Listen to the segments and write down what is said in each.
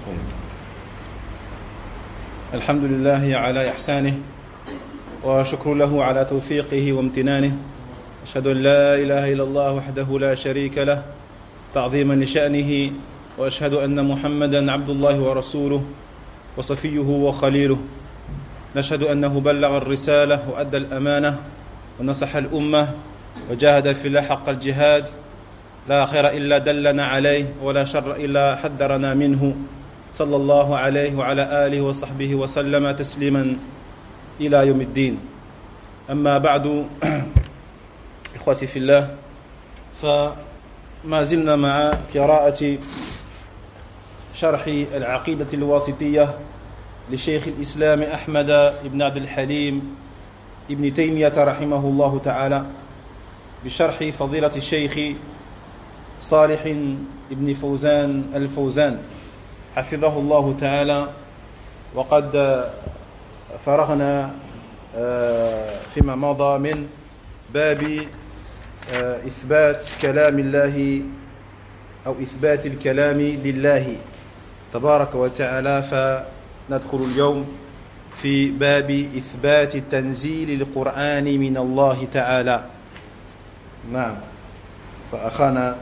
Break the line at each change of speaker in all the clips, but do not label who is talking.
الحمد لله على إحسانه وشكر له على توفيقه وامتنانه. أشهد أن لا إله إلا الله وحده لا شريك له تعظيما لشأنه، وأشهد أن محمدا عبد الله ورسوله وصفيه وخليله. نشهد أنه بلغ الرسالة وأدى الأمانة ونصح الأمة وجاهد في الله حق الجهاد، لا خير إلا دلنا عليه ولا شر إلا حذرنا منه، صلى الله عليه وعلى آله وصحبه وسلم تسليما إلى يوم الدين. أما بعد، إخوتي في الله، فما زلنا مع قراءة شرح العقيدة الواسطية لشيخ الإسلام أحمد بن عبد الحليم ابن تيمية رحمه الله تعالى، بشرح فضيلة الشيخ صالح ابن فوزان الفوزان حفظه الله تعالى. وقد فرغنا فيما مضى من باب إثبات كلام الله أو إثبات الكلام لله تبارك وتعالى، فندخل اليوم في باب إثبات تنزيل القرآن من الله تعالى. نعم، فأخانا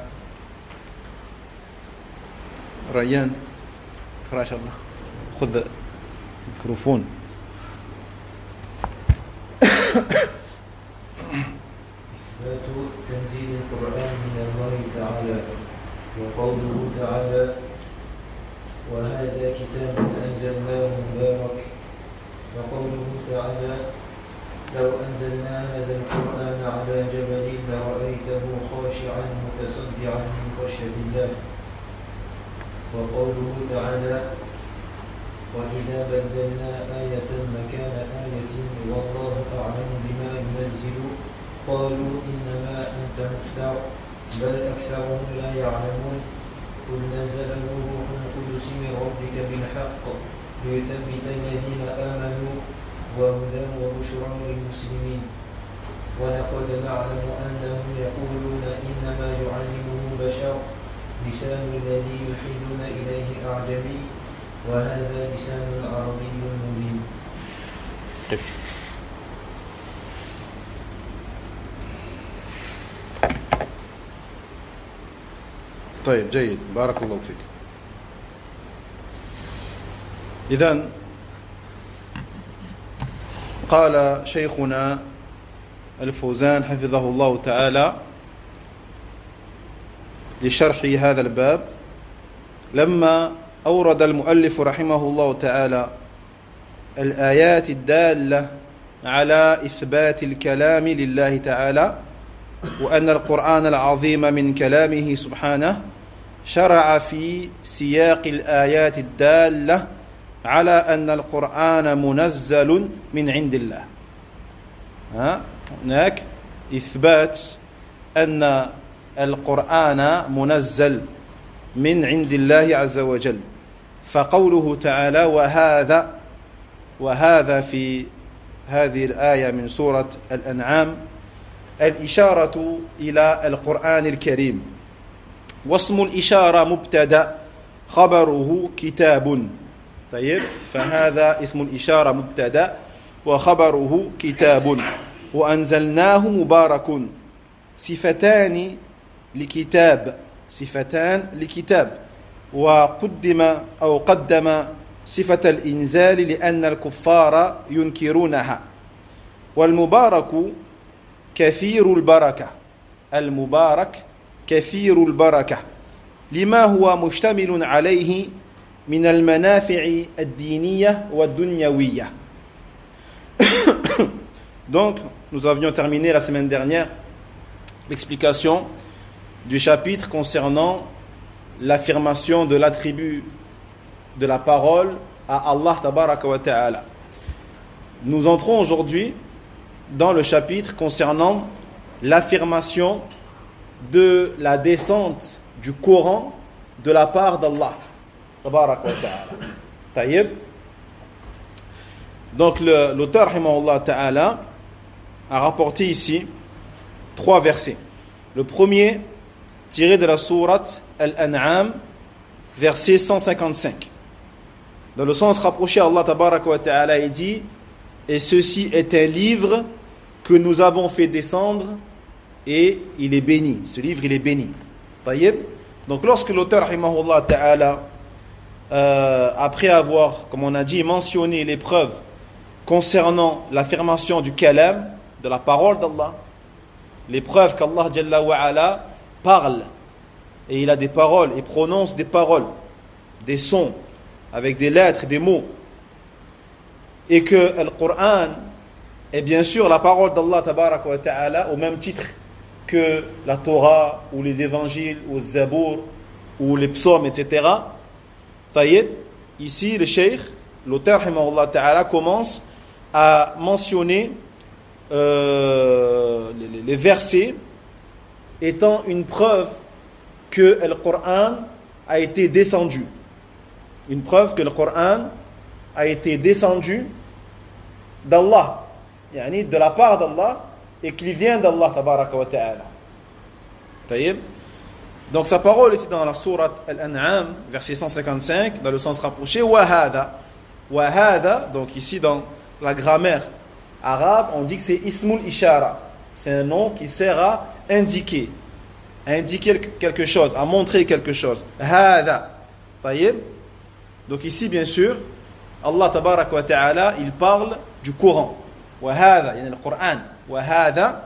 ريان اقرأ إن شاء الله، خذ الميكروفون.
إثبات تنزيل القرآن من الله تعالى. وقوله تعالى: وهذا كتاب أنزلناه مبارك. وقوله تعالى: لو أنزلنا هذا القرآن على جبل لرأيته خاشعا متصدعا من خشية الله. وقوله تعالى: وإذا بدلنا آية مكان آية والله أعلم بما ينزل قالوا إنما أنت مفتر بل أكثرهم لا يعلمون. قل نزله روح القدس من ربك بالحق ليثبت الذين آمنوا وهدى وبشرى للمسلمين. ولقد نعلم أنهم يقولون إنما يعلمه بشر لسان الذي يلحدون إليه أعجمي وهذا لسان عربي مبين.
طيب، جيد، بارك الله فيك. إذن قال شيخنا الفوزان حفظه الله تعالى لشرح هذا الباب، لما أورد المؤلف رحمه الله تعالى الآيات الدالة على إثبات الكلام لله تعالى، وأن القرآن العظيم من كلامه سبحانه، شرع في سياق الآيات الدالة على أن القرآن منزل من عند الله. هناك إثبات أن القرآن منزل من عند الله عز وجل. فقوله تعالى وهذا في هذه الآية من سورة الأنعام الإشارة إلى القرآن الكريم، واسم الإشارة مبتدأ خبره كتاب. طيب، فهذا اسم الإشارة مبتدأ وخبره كتاب. وأنزلناه مبارك، صفتان لكتاب، وقدم صفة الإنزال لأن الكفار ينكرونها. والمبارك كثير البركة، المبارك كثير البركة لما هو مشتمل عليه من المنافع الدينية والدنيوية. Donc, nous avions terminé la semaine dernière l'explication du chapitre concernant l'affirmation de l'attribut de la parole à Allah tabaraka wa ta'ala. Nous entrons aujourd'hui dans le chapitre concernant l'affirmation de la descente du Coran de la part d'Allah tabaraka wa ta'ala. Taïb. Donc l'auteur rahimahullah ta'ala a rapporté ici 3 versets. Le premier tiré de la sourate Al-An'am, verset 155. Dans le sens rapproché, Allah tabaraka wa ta'ala, il dit: et ceci est un livre que nous avons fait descendre et il est béni. Ce livre, il est béni. Taïeb. Donc lorsque l'auteur rahimahullah ta'ala, après avoir, comme on a dit, mentionné les preuves concernant l'affirmation du kalam, de la parole d'Allah, les preuves qu'Allah Jalla wa Ala parle, et il a des paroles, et prononce des paroles, des sons, avec des lettres, des mots, et que le Coran est bien sûr la parole d'Allah tabaraka wa ta'ala, au même titre que la Torah, ou les évangiles, ou le Zabour, ou les psaumes, etc. Taïeb, ici le cheikh, l'auteur rahimahullah ta'ala, commence à mentionner les versets étant une preuve que le Coran a été descendu. Une preuve que le Coran a été descendu d'Allah, yani de la part d'Allah, et qu'il vient d'Allah tabaraka wa ta'ala. Taïeb. Donc sa parole ici dans la sourate Al-An'am, verset 155, dans le sens rapproché, wahada. Wahada, donc ici dans la grammaire arabe, on dit que c'est ismul ishara. C'est un nom qui sert à indiquer quelque chose, à montrer quelque chose. Hada. Taïeb. Donc ici, bien sûr, Allah tabaraka wa ta'ala, il parle du Coran. Wahada, il y a le Coran. Wahada.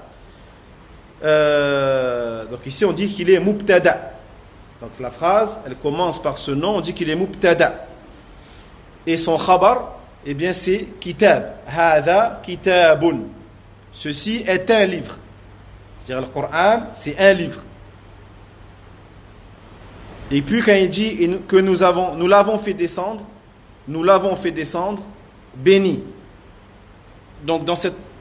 Donc ici, on dit qu'il est mubtada. Donc la phrase, elle commence par ce nom, on dit qu'il est mubtada. Et son khabar, eh bien c'est kitab. Hada kitabun. Ceci est un livre. C'est-à-dire le Coran, c'est un livre. Et puis quand il dit que nous l'avons fait descendre, béni. Donc dans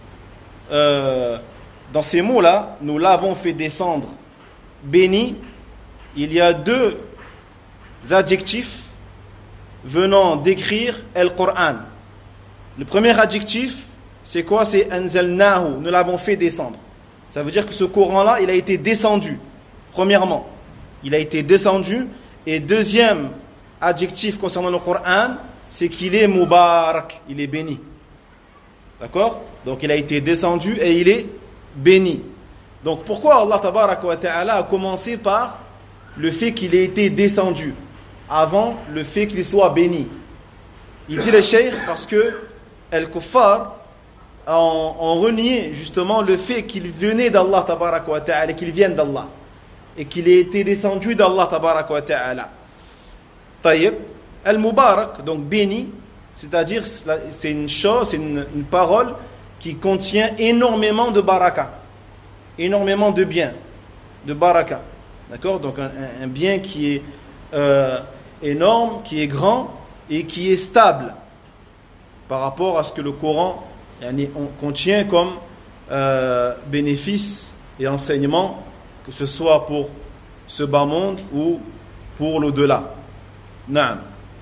ces mots-là, nous l'avons fait descendre, béni, il y a deux adjectifs venant décrire le Coran. Le premier adjectif, c'est quoi? C'est anzalnahu, nous l'avons fait descendre. Ça veut dire que ce Coran-là, il a été descendu, premièrement. Il a été descendu. Et deuxième adjectif concernant le Coran, c'est qu'il est mubarak, il est béni. D'accord? Donc il a été descendu et il est béni. Donc pourquoi Allah tabaraka wa ta'ala a commencé par le fait qu'il ait été descendu avant le fait qu'il soit béni? Il dit le cheikh parce que al-kuffar ont renié justement le fait qu'il venait d'Allah tabaraka wa ta'ala, qu'il vienne d'Allah, et qu'il ait été descendu d'Allah tabaraka wa ta'ala. Taïeb, al-mubarak, donc béni, c'est-à-dire c'est une chose, c'est une parole qui contient énormément de baraka, énormément de bien, de baraka. D'accord? Donc un bien qui est énorme, qui est grand et qui est stable par rapport à ce que le Coran contient comme bénéfice et enseignement, que ce soit pour ce bas monde ou pour l'au-delà. Naam.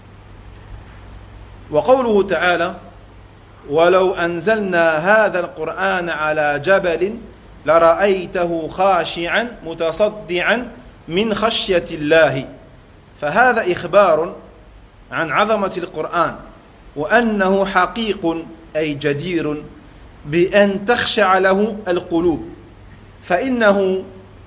Wa qawluhu ta'ala وَلَوْ أَنزَلْنَا هَذَا الْقُرْآنَ عَلَى جَبَلٍ لَرَأَيْتَهُ خَاشِعًا مُتَصَدِّعًا مِنْ خَشْيَةِ اللَّهِ فهذا إخبار عن عظمة القرآن وأنه حقيق أي جدير بأن تخشع له القلوب فإنه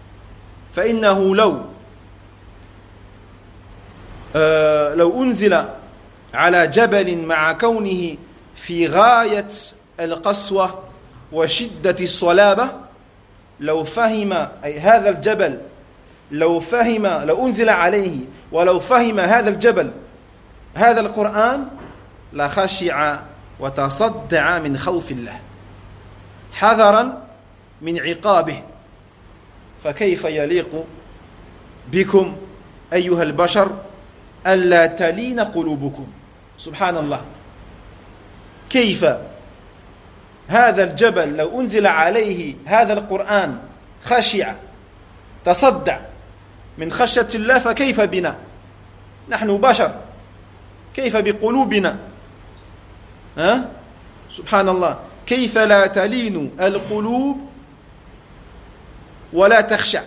لو أنزل على جبل مع كونه في غاية القسوة وشدة الصلابة لو فهم أي هذا الجبل لو أنزل عليه ولو فهم هذا الجبل هذا القرآن لخشع وتصدع من خوف الله حذرا من عقابه فكيف يليق بكم أيها البشر ألا تلين قلوبكم سبحان الله كيف هذا الجبل لو أنزل عليه هذا القرآن خشع تصدع من خشية الله فكيف بنا نحن بشر كيف بقلوبنا سبحان الله كيف لا تلين القلوب ولا تخشع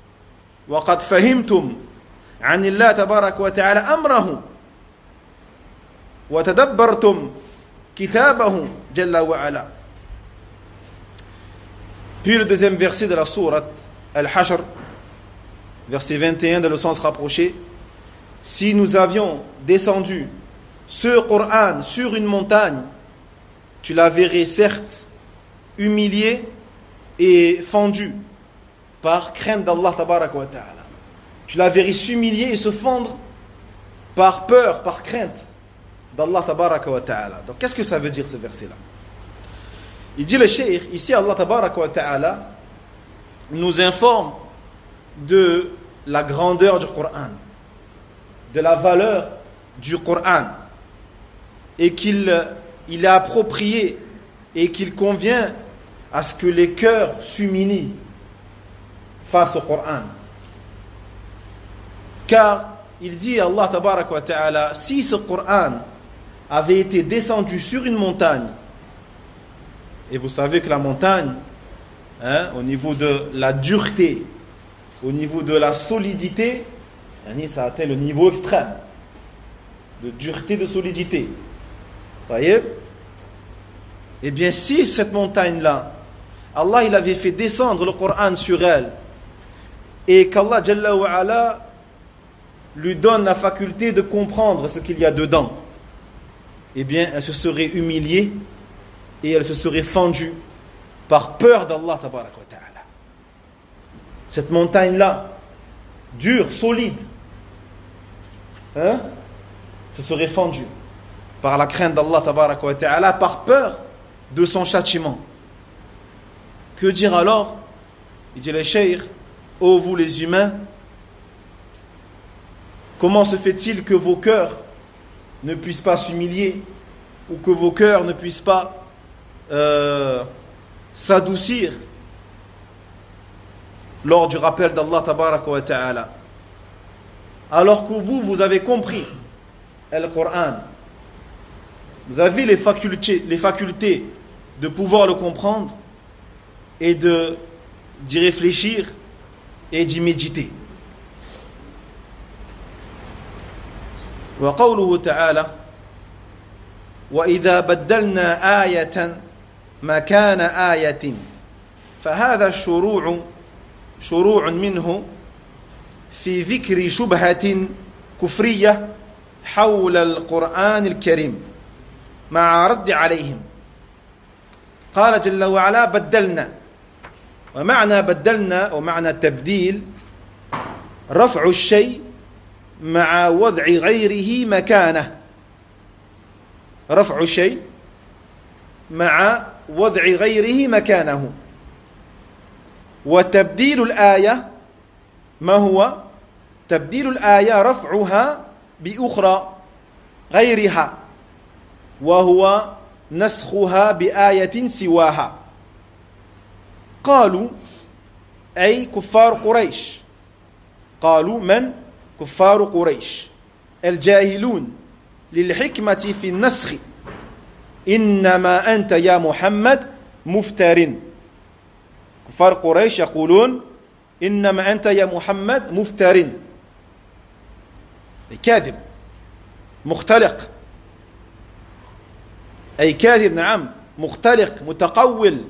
وقد فهمتم عن الله تبارك وتعالى أمره وتدبرتم كتابه جل وعلا. Puis le deuxième verset de la sourate Al-Hashr, verset 21 dans le sens rapproché: si nous avions descendu ce Coran sur une montagne, tu la verrais certes humilié et fendu par crainte d'Allah tabaraka wa ta'ala. Tu la verrais s'humilier et se fendre par peur, par crainte d'Allah tabaraka wa ta'ala. Donc qu'est-ce que ça veut dire ce verset-là? Il dit le cheikh, ici Allah tabaraka wa ta'ala nous informe de la grandeur du Coran, de la valeur du Coran, et qu'il est approprié et qu'il convient à ce que les cœurs s'humilient face au Coran. Car il dit Allah tabaraka wa ta'ala, si ce Coran avait été descendu sur une montagne, et vous savez que la montagne, au niveau de la dureté, au niveau de la solidité, ça atteint le niveau extrême de dureté, de solidité. Vous voyez? Eh bien, si cette montagne-là, Allah il avait fait descendre le Coran sur elle, et qu'Allah Jalla wa Ala lui donne la faculté de comprendre ce qu'il y a dedans, eh bien, elle se serait humiliée et elle se serait fendue par peur d'Allah tabaraka wa ta'ala. Cette montagne-là, dure, solide, se serait fendue par la crainte d'Allah tabaraka wa ta'ala, par peur de son châtiment. Que dire alors? Il dit le cheikh: ô vous les humains, comment se fait-il que vos cœurs ne puissent pas s'humilier, ou que vos cœurs ne puissent pas s'adoucir lors du rappel d'Allah tabaraka wa ta'ala, alors que vous avez compris le Coran, vous avez les facultés de pouvoir le comprendre et d'y réfléchir et d'y méditer. Wa qawluhu ta'ala: wa idha baddalna ayatan makana ayatin فهذا شروع منه في ذكر شبهة كفرية حول القرآن الكريم مع رد عليهم. قال جل وعلا: بدلنا. ومعنى بدلنا ومعنى التبديل رفع الشيء مع وضع غيره مكانه. رفع الشيء مع وضع غيره مكانه. وتبديل الآية ما هو؟ تبديل الآية رفعها بأخرى غيرها، وهو نسخها بآية سواها. قالوا أي كفار قريش. قالوا من؟ كفار قريش الجاهلون للحكمة في النسخ. إنما أنت يا محمد مفتر. كفار قريش يقولون: إنما أنت يا محمد مفتر، كاذب مختلق، أي كاذب، نعم، مختلق متقول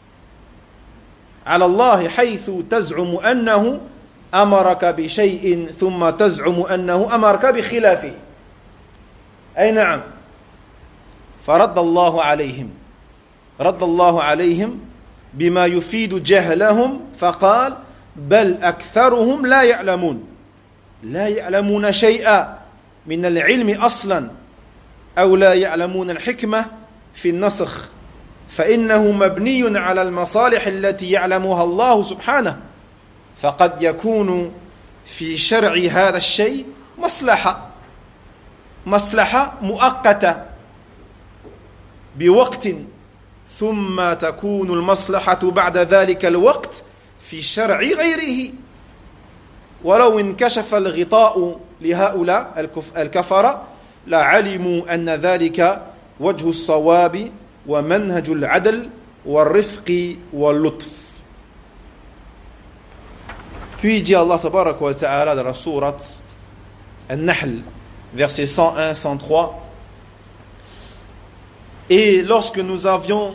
على الله، حيث تزعم أنه أمرك بشيء ثم تزعم أنه أمرك بخلافه. أي نعم. فرد الله عليهم، رد الله عليهم بما يفيد جهلهم، فقال: بل أكثرهم لا يعلمون. لا يعلمون شيئا من العلم أصلا، أو لا يعلمون الحكمة في النسخ، فإنه مبني على المصالح التي يعلمها الله سبحانه، فقد يكون في شرع هذا الشيء مصلحة مؤقتة بوقت، ثم تكون المصلحة بعد ذلك الوقت في شرع غيره. ولو انكشف الغطاء لهؤلاء الكفرة لعلموا أن ذلك وجه الصواب ومنهج العدل والرفق واللطف. Puis il dit Allah tabaraka wa ta'ala dans la sourate An-Nahl, versets 101-103: Et lorsque nous avons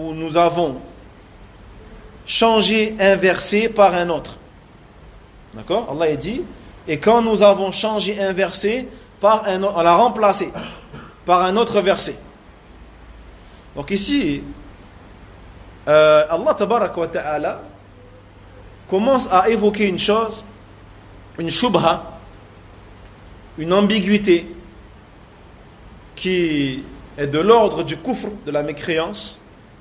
changé un verset par un autre. D'accord? Allah a dit, et quand nous avons changé un verset par un autre, on l'a remplacé par un autre verset. Donc ici, Allah tabaraka wa ta'ala commence à évoquer une chose, une shubha, une ambiguïté qui est de l'ordre du kufr, de la mécréance,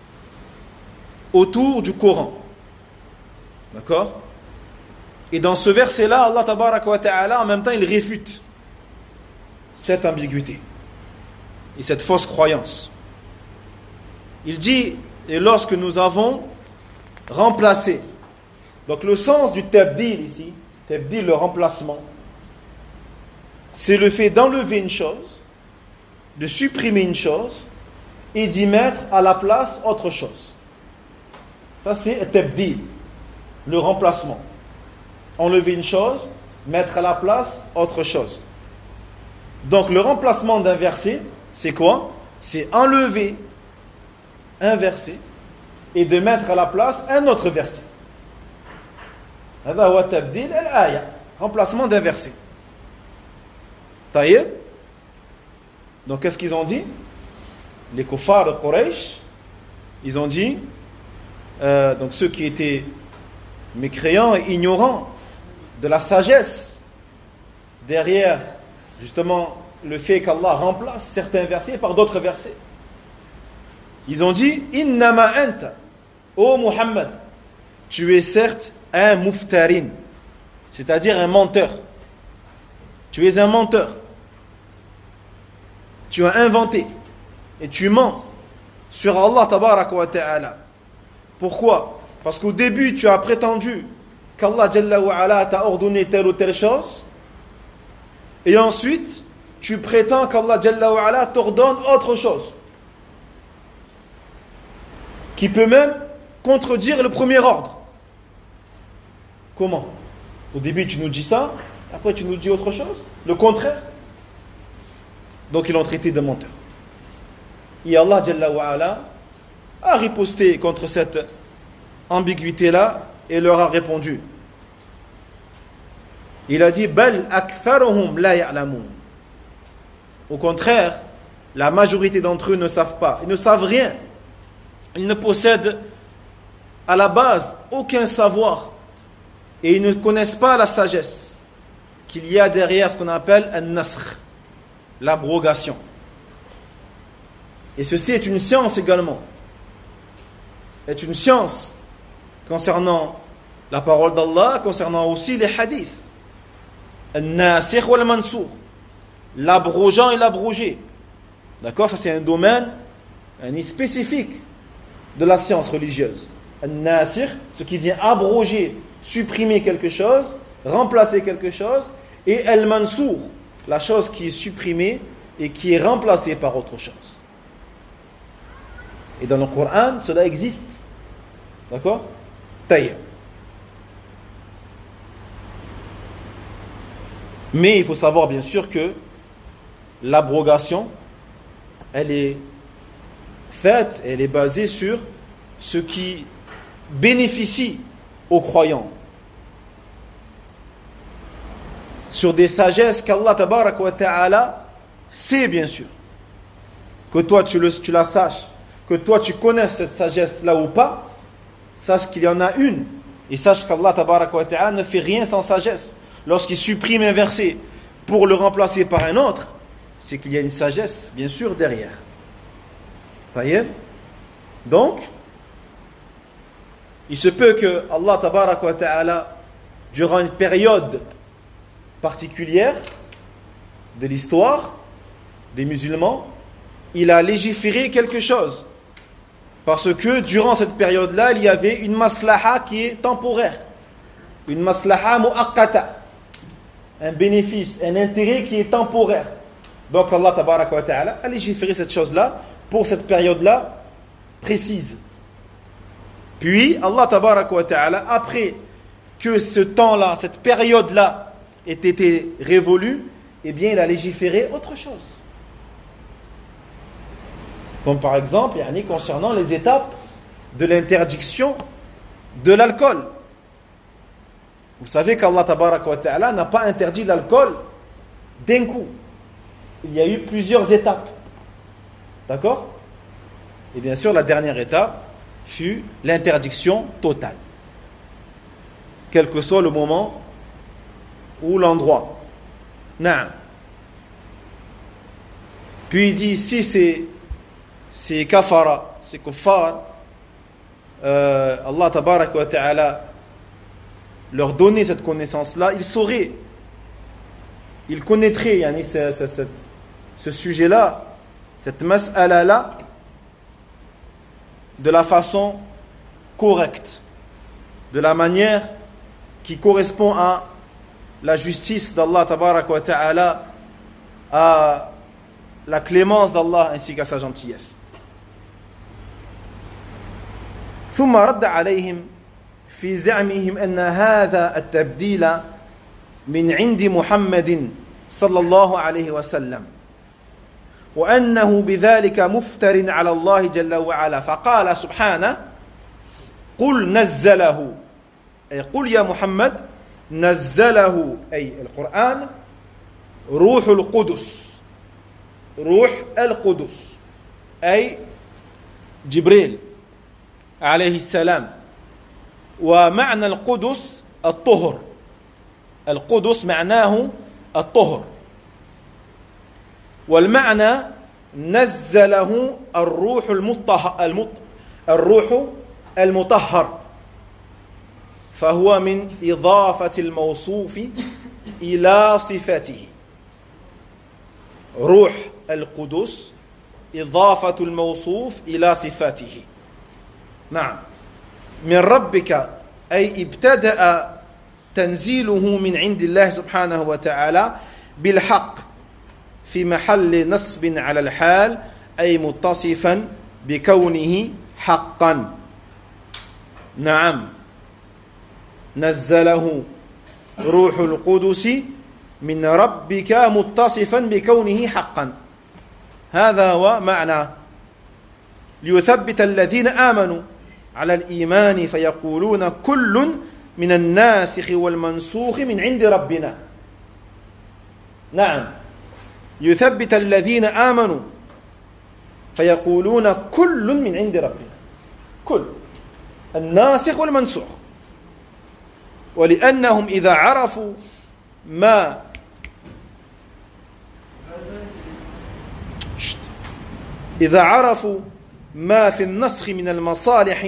autour du Coran. D'accord? Et dans ce verset-là, Allah tabaraka wa ta'ala, en même temps, il réfute cette ambiguïté et cette fausse croyance. Il dit, et lorsque nous avons remplacé, donc le sens du tabdil ici, tabdil, le remplacement, c'est le fait d'enlever une chose, de supprimer une chose et d'y mettre à la place autre chose. Ça c'est tabdil, le remplacement. Enlever une chose, mettre à la place autre chose. Donc le remplacement d'un verset, c'est quoi? C'est enlever un verset et de mettre à la place un autre verset. هذا هو تبديل الآية, remplacement d'un verset. طيب. Donc qu'est-ce qu'ils ont dit? Les kuffar de Quraysh, ils ont dit, donc ceux qui étaient mécréants et ignorants de la sagesse derrière justement le fait qu'Allah remplace certains versets par d'autres versets. Ils ont dit, innama anta, ô Muhammad, tu es certes un muftarin, c'est-à-dire un menteur. Tu es un menteur. Tu as inventé et tu mens sur Allah tabaraka wa ta'ala. Pourquoi? Parce qu'au début tu as prétendu qu'Allah Jalla wa Ala t'a ordonné telle ou telle chose, et ensuite tu prétends qu'Allah Jalla wa Ala t'ordonne autre chose qui peut même contredire le premier ordre. Comment? Au début tu nous dis ça, après tu nous dis autre chose, le contraire. Donc ils l'ont traité de menteur. Et Allah Jalla wa Ala a riposté contre cette ambiguïté-là et leur a répondu. Il a dit, bal aktharuhum la ya'lamun. Au contraire, la majorité d'entre eux ne savent pas. Ils ne savent rien. Ils ne possèdent à la base aucun savoir. Et ils ne connaissent pas la sagesse qu'il y a derrière ce qu'on appelle an-nasr, l'abrogation. Et ceci est une science également. Est une science concernant la parole d'Allah, concernant aussi les hadiths. An-nasikh wal mansour, l'abrogeant et l'abrogé. D'accord? Ça c'est un domaine spécifique de la science religieuse. An-nasikh, ce qui vient abroger, supprimer quelque chose, remplacer quelque chose, et al-mansour, la chose qui est supprimée et qui est remplacée par autre chose. Et dans le Coran, cela existe. D'accord? Taïb. Mais il faut savoir bien sûr que l'abrogation, elle est faite, elle est basée sur ce qui bénéficie aux croyants, sur des sagesses qu'Allah tabaraka wa ta'ala sait bien sûr, que toi tu la saches, que toi tu connaisses cette sagesse là ou pas, sache qu'il y en a une, et sache qu'Allah tabaraka wa ta'ala ne fait rien sans sagesse. Lorsqu'il supprime un verset pour le remplacer par un autre, c'est qu'il y a une sagesse bien sûr derrière. Donc il se peut que Allah tabaraka wa ta'ala, durant une période particulière de l'histoire des musulmans, il a légiféré quelque chose. Parce que durant cette période-là, il y avait une maslaha qui est temporaire. Une maslaha mu'aqqata. Un bénéfice, un intérêt qui est temporaire. Donc Allah tabaraka wa ta'ala a légiféré cette chose-là pour cette période-là précise. Puis Allah tabaraka wa ta'ala, après que ce temps-là, cette période-là ait été révolue, eh bien il a légiféré autre chose. Comme par exemple, concernant les étapes de l'interdiction de l'alcool. Vous savez qu'Allah Tabaraka wa Ta'ala n'a pas interdit l'alcool d'un coup. Il y a eu plusieurs étapes. D'accord? Et bien sûr, la dernière étape fut l'interdiction totale. Quel que soit le moment ou l'endroit. Naam. Puis il dit, si c'est kafara, c'est kuffar, Allah Tabaraka wa Ta'ala leur donner cette connaissance-là, ils sauraient, ils connaîtraient ce sujet-là, cette mas'ala-là, de la façon correcte, de la manière qui correspond à la justice d'Allah Tabaraka wa Ta'ala, à la clémence d'Allah ainsi qu'à sa gentillesse. ثم رد عليهم في زعمهم أن هذا التبديل من عند محمد صلى الله عليه وسلم وأنه بذلك مفتر على الله جل وعلا فقال سبحانه قل نزله أي قل يا محمد نزله أي القرآن روح القدس أي جبريل عليه السلام ومعنى القدس الطهر القدس معناه الطهر والمعنى نزله الروح المطهر فهو من إضافة الموصوف إلى صفاته روح القدس إضافة الموصوف إلى صفاته نعم من ربك أي ابتدأ تنزيله من عند الله سبحانه وتعالى بالحق في محل نصب على الحال أي متصفا بكونه حقا نعم نزله روح القدس من ربك متصفا بكونه حقا هذا هو معنى ليثبت الذين آمنوا على الإيمان فيقولون كل من الناسخ والمنسوخ من عند ربنا نعم يثبت الذين آمنوا فيقولون كل من عند ربنا كل الناسخ والمنسوخ ولأنهم إذا عرفوا ما في النسخ من المصالح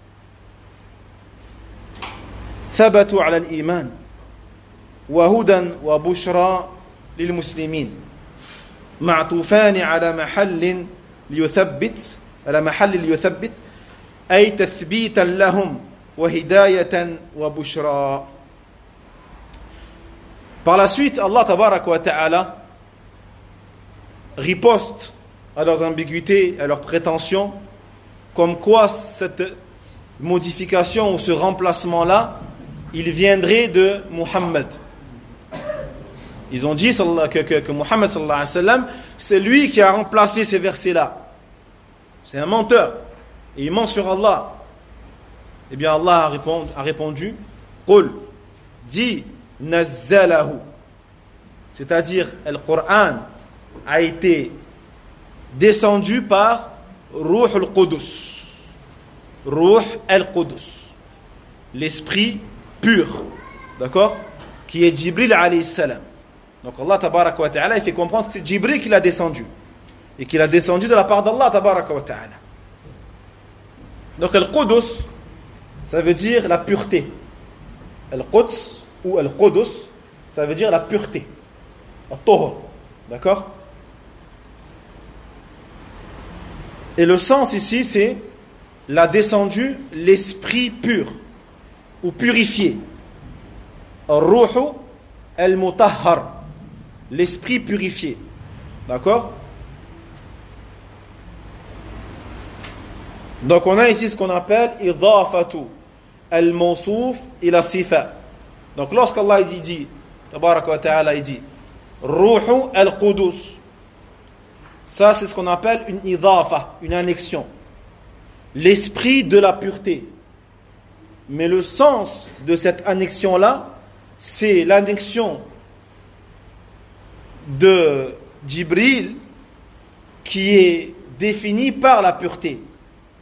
ثبتوا على الإيمان وهدى وبشرى للمسلمين معطوفان على محل ليثبت أي تثبيتا لهم وهداية وبشرى. Par la suite, Allah Tabaraka wa Ta'ala riposte à leurs ambiguïtés, à leurs prétentions, comme quoi cette modification ou ce remplacement-là, il viendrait de Muhammad. Ils ont dit que Muhammad sallallahu alayhi wa sallam, c'est lui qui a remplacé ces versets-là. C'est un menteur. Et il ment sur Allah. Eh bien Allah a répondu, Qul, dis, nazzalahu. C'est-à-dire, le Coran a été descendu par Ruh al-Qudus. Ruh al-Qudus. L'esprit pur. D'accord? Qui est Jibril alayhi salam. Donc Allah tabaraka wa ta'ala, il fait comprendre que c'est Jibril qui l'a descendu. Et qu'il a descendu de la part d'Allah tabaraka wa ta'ala. Donc al-Qudus, ça veut dire la pureté. Al-Quds ou al-Qudus, ça veut dire la pureté. Al-Tuhur. D'accord? Et le sens ici, c'est la descendu, l'esprit pur ou purifié. Al-Ruhu al-Mutahhar, l'esprit purifié. D'accord? Donc on a ici ce qu'on appelle idafatu al-mawsouf ila sifa. Donc lorsqu'Allah dit, tabaraka wa ta'ala, il dit Ruhu al-Qudus, Ça, c'est ce qu'on appelle une idafa, une annexion. L'esprit de la pureté. Mais le sens de cette annexion-là, c'est l'annexion de Jibril qui est définie par la pureté. D'accord ?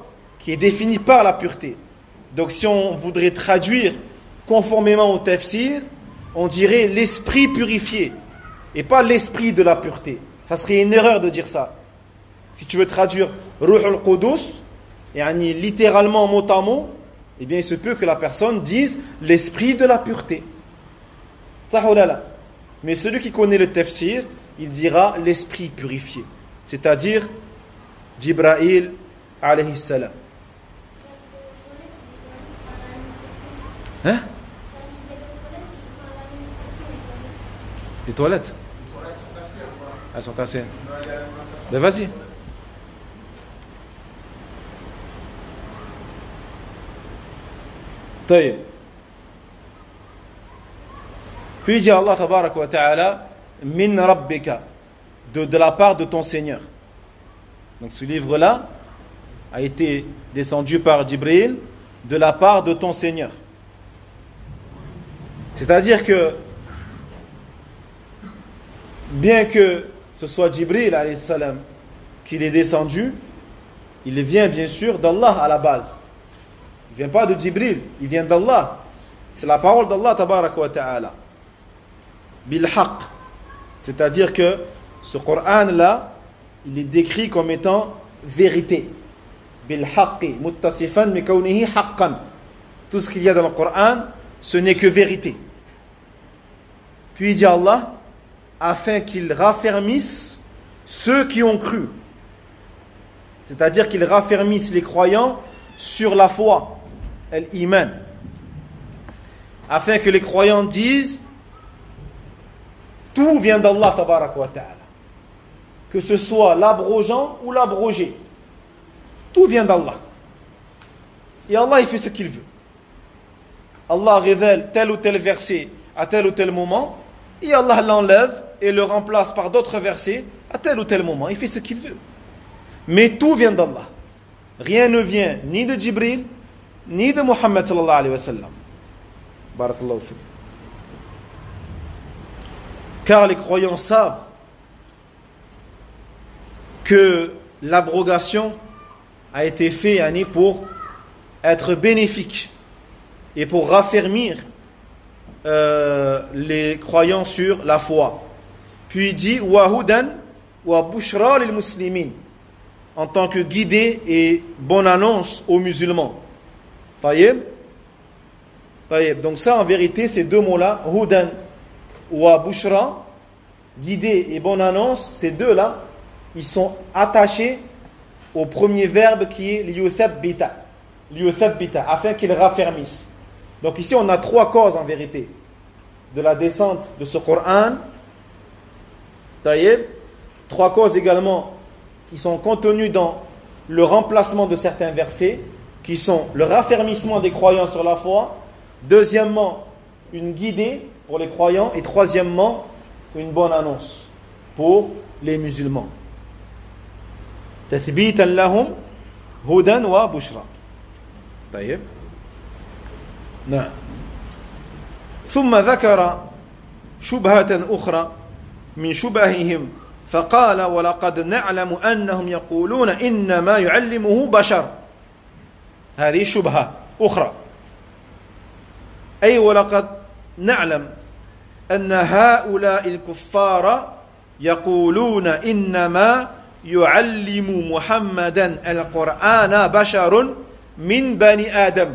Qui est définie par la pureté. Donc si on voudrait traduire conformément au tafsir, on dirait l'esprit purifié et pas l'esprit de la pureté. Ça serait une erreur de dire ça. Si tu veux traduire Ruhul Qudus, littéralement mot à mot, eh bien il se peut que la personne dise l'esprit de la pureté. Sahulala. Mais celui qui connaît le tafsir, il dira l'esprit purifié. C'est-à-dire Jibril alayhi salam. Hein? Les toilettes? Elles sont cassées. Ben vas-y. طيب. Puis dit Allah tabaraka wa ta'ala min rabbika, de la part de ton Seigneur. Donc ce livre-là a été descendu par Jibril de la part de ton Seigneur. C'est-à-dire que bien que ce soit Jibril alayhi salam qu'il est descendu, il vient bien sûr d'Allah à la base. Il ne vient pas de Jibril, il vient d'Allah. C'est la parole d'Allah tabaraka wa ta'ala. Bil haqq. C'est-à-dire que ce Coran-là, il est décrit comme étant vérité. Bil haqqi muttasifan mi kawnihi haqqan. Tout ce qu'il y a dans le Coran, ce n'est que vérité. Puis il dit Allah, afin qu'il raffermisse ceux qui ont cru. C'est-à-dire qu'il raffermisse les croyants sur la foi, l'iman. Afin que les croyants disent tout vient d'Allah tabaraka wa ta'ala. Que ce soit l'abrogeant ou l'abrogé. Tout vient d'Allah. Et Allah, il fait ce qu'il veut. Allah révèle tel ou tel verset à tel ou tel moment, et Allah l'enlève et le remplace par d'autres versets à tel ou tel moment. Il fait ce qu'il veut. Mais tout vient d'Allah. Rien ne vient ni de Jibril, ni de Muhammad sallallahu alayhi wa sallam. Barakallahu fik. Car les croyants savent que l'abrogation a été faite pour être bénéfique et pour raffermir les croyants sur la foi. Puis il dit wahudan wa bushra lil muslimin, en tant que guidé et bonne annonce aux musulmans. Taïeb. Donc ça en vérité ces deux mots-là, hudan wa bushra, guidé et bonne annonce, ces deux-là, ils sont attachés au premier verbe qui est liyuthabbita, afin qu'ils raffermissent. Donc ici on a trois causes en vérité de la descente de ce Coran. Taïeb. Trois causes également qui sont contenues dans le remplacement de certains versets, qui sont le raffermissement des croyants sur la foi. Deuxièmement, une guidée pour les croyants. Et troisièmement, une bonne annonce pour les musulmans. Tathbitan lahum hudan wa bushra. طيب. نعم. ثم ذكر شبهة أخرى من شبههم فقال ولقد نعلم أنهم يقولون إنما يعلمه بشر. هذه شبهة أخرى. أي ولقد نعلم أن هؤلاء الكفار يقولون إنما يعلم محمدا القرآن بشر من بني آدم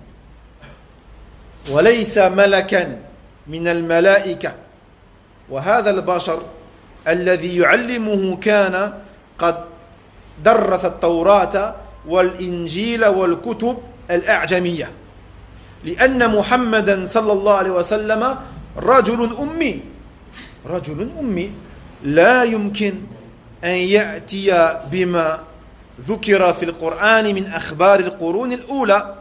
وليس ملكا من الملائكة وهذا البشر الذي يعلمه كان قد درس التوراة والإنجيل والكتب الأعجمية لأن محمدا صلى الله عليه وسلم رجل أمي لا يمكن أن يأتي بما ذكر في القرآن من أخبار القرون الأولى.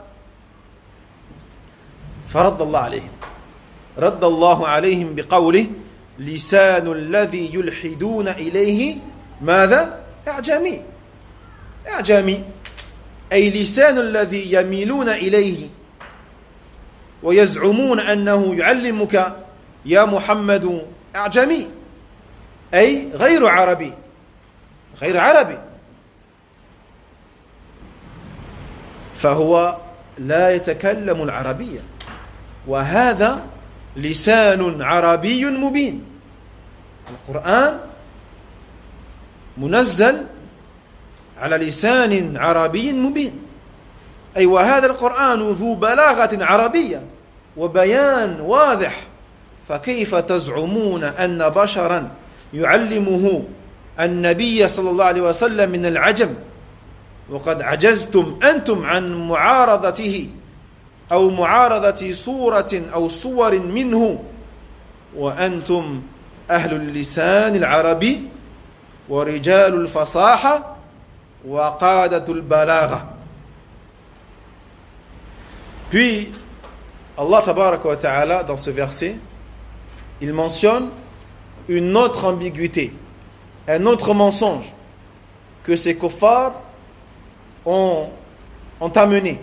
فرد الله عليهم بقوله لسان الذي يلحدون إليه ماذا؟ إعجامي أي لسان الذي يميلون إليه ويزعمون أنه يعلمك يا محمد أعجمي أي غير عربي فهو لا يتكلم العربية وهذا لسان عربي مبين. القرآن منزل على لسان عربي مبين أي وهذا القرآن ذو بلاغة عربية وبيان واضح، فكيف تزعمون أن بشرا يعلمه النبي صلى الله عليه وسلم من العجم وقد عجزتم أنتم عن معارضته أو معارضة صورة أو صور منه وأنتم أهل اللسان العربي ورجال الفصاحة وقادة البلاغة. Puis Allah tabaraka wa ta'ala dans ce verset il mentionne une autre ambiguïté, un autre mensonge que ces kuffars ont amené.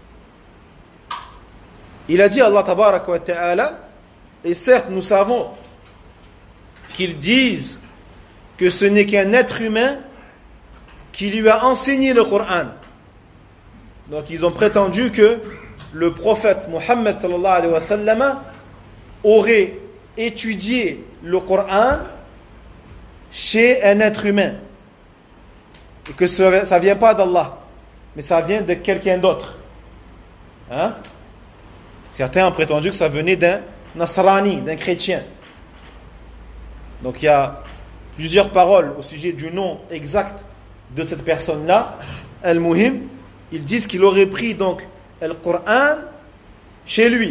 Il a dit Allah tabaraka wa ta'ala, et certes nous savons qu'ils disent que ce n'est qu'un être humain qui lui a enseigné le Coran. Donc ils ont prétendu que le prophète Mohammed sallallahu alayhi wa sallam aurait étudié le Coran chez un être humain et que ça ne vient pas d'Allah mais ça vient de quelqu'un d'autre. Certains ont prétendu que ça venait d'un Nasrani, d'un chrétien. Donc il y a plusieurs paroles au sujet du nom exact de cette personne-là. Al-Muhim, ils disent qu'il aurait pris donc le Coran chez lui.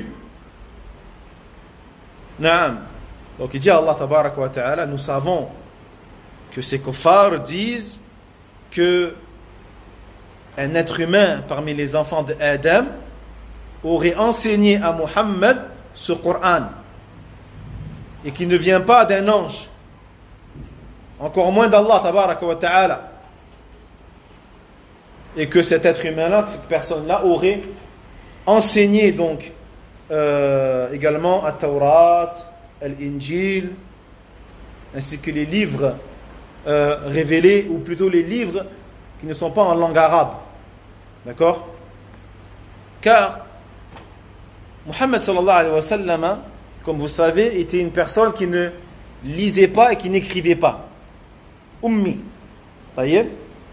Naam. Donc il dit à Allah tabaraka wa ta'ala, nous savons que ces kuffars disent que un être humain parmi les enfants d'Adam aurait enseigné à Muhammad ce Coran et qu'il ne vient pas d'un ange, encore moins d'Allah tabaraka wa ta'ala, et que cet être humain-là, cette personne-là aurait enseigné donc également At-Tawrat, Al-Injil, ainsi que les livres révélés, ou plutôt les livres qui ne sont pas en langue arabe. D'accord? Car Muhammad sallallahu alayhi wa sallam, comme vous savez, était une personne qui ne lisait pas et qui n'écrivait pas. Ummi. Taïeb.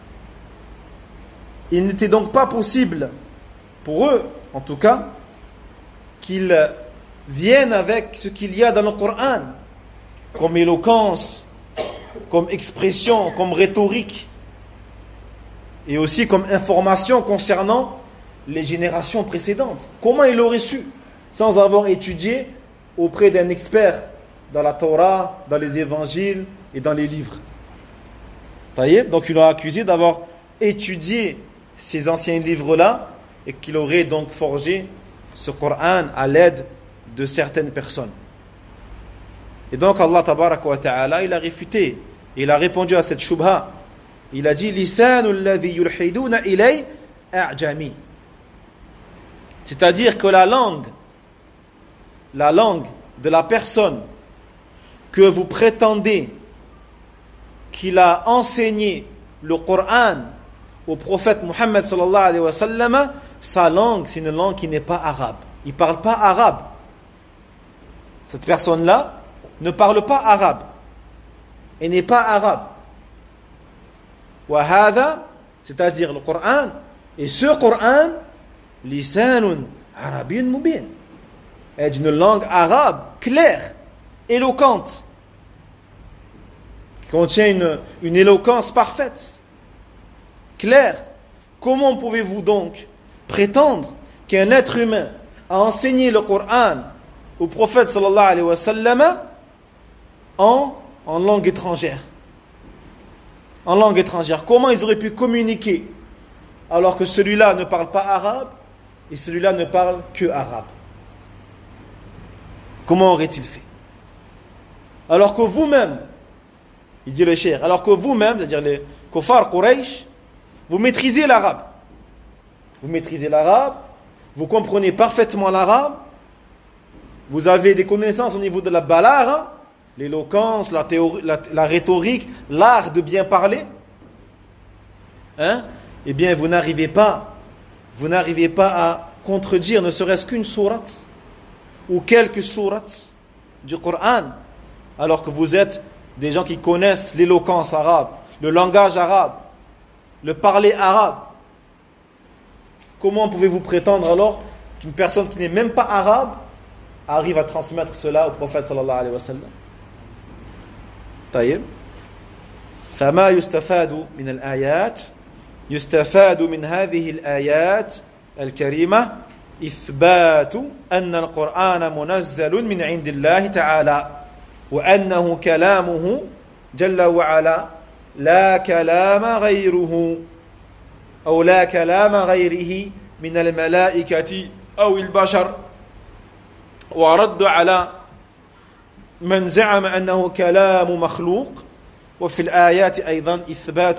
Il n'était donc pas possible, pour eux en tout cas, qu'ils viennent avec ce qu'il y a dans le Coran, comme éloquence, comme expression, comme rhétorique, et aussi comme information concernant les générations précédentes. Comment il aurait su, sans avoir étudié auprès d'un expert dans la Torah, dans les évangiles et dans les livres? Donc il l'a accusé d'avoir étudié ces anciens livres-là et qu'il aurait donc forgé ce Coran à l'aide de certaines personnes. Et donc Allah tabaraka wa ta'ala, il a réfuté, il a répondu à cette shubha. Il a dit lisanu alladhi yulhiduna ilay a'jami. C'est-à-dire que la langue de la personne que vous prétendez qu'il a enseigné le Coran au prophète Muhammad sallallahu alayhi wa sallam, sa langue, c'est une langue qui n'est pas arabe. Il ne parle pas arabe. Cette personne-là ne parle pas arabe et n'est pas arabe. Wa hadha, c'est-à-dire le Coran, et ce Coran, lisanun arabiyyun mubin, est d'une langue arabe claire, éloquente, qui contient une éloquence parfaite, claire. Comment pouvez-vous donc prétendre qu'un être humain a enseigné le Coran au prophète sallallahu alayhi wa sallam en langue étrangère? En langue étrangère. Comment ils auraient pu communiquer alors que celui-là ne parle pas arabe et celui-là ne parle que arabe? Comment aurait-il fait? Alors que vous-même, Il dit le cheikh. Alors que vous-même, c'est-à-dire les kuffar Quraysh, vous maîtrisez l'arabe. Vous maîtrisez l'arabe, vous comprenez parfaitement l'arabe, vous avez des connaissances au niveau de la balagha, l'éloquence, la théorie, la rhétorique, l'art de bien parler. Hein? Eh bien, vous n'arrivez pas à contredire ne serait-ce qu'une sourate ou quelques sourates du Coran, alors que vous êtes des gens qui connaissent l'éloquence arabe, le langage arabe, le parler arabe. Comment pouvez-vous prétendre alors qu'une personne qui n'est même pas arabe arrive à transmettre cela au prophète sallallahu alayhi wa sallam? طيب فما يستفاد من الآيات يستفاد من هذه الآيات الكريمة إثبات أن القرآن منزل من عند الله تعالى وأنه كلامه جل وعلا لا كلام غيره أو لا كلام غيره من الملائكة أو البشر ورد على من زعم أنه كلام مخلوق وفي الآيات أيضا إثبات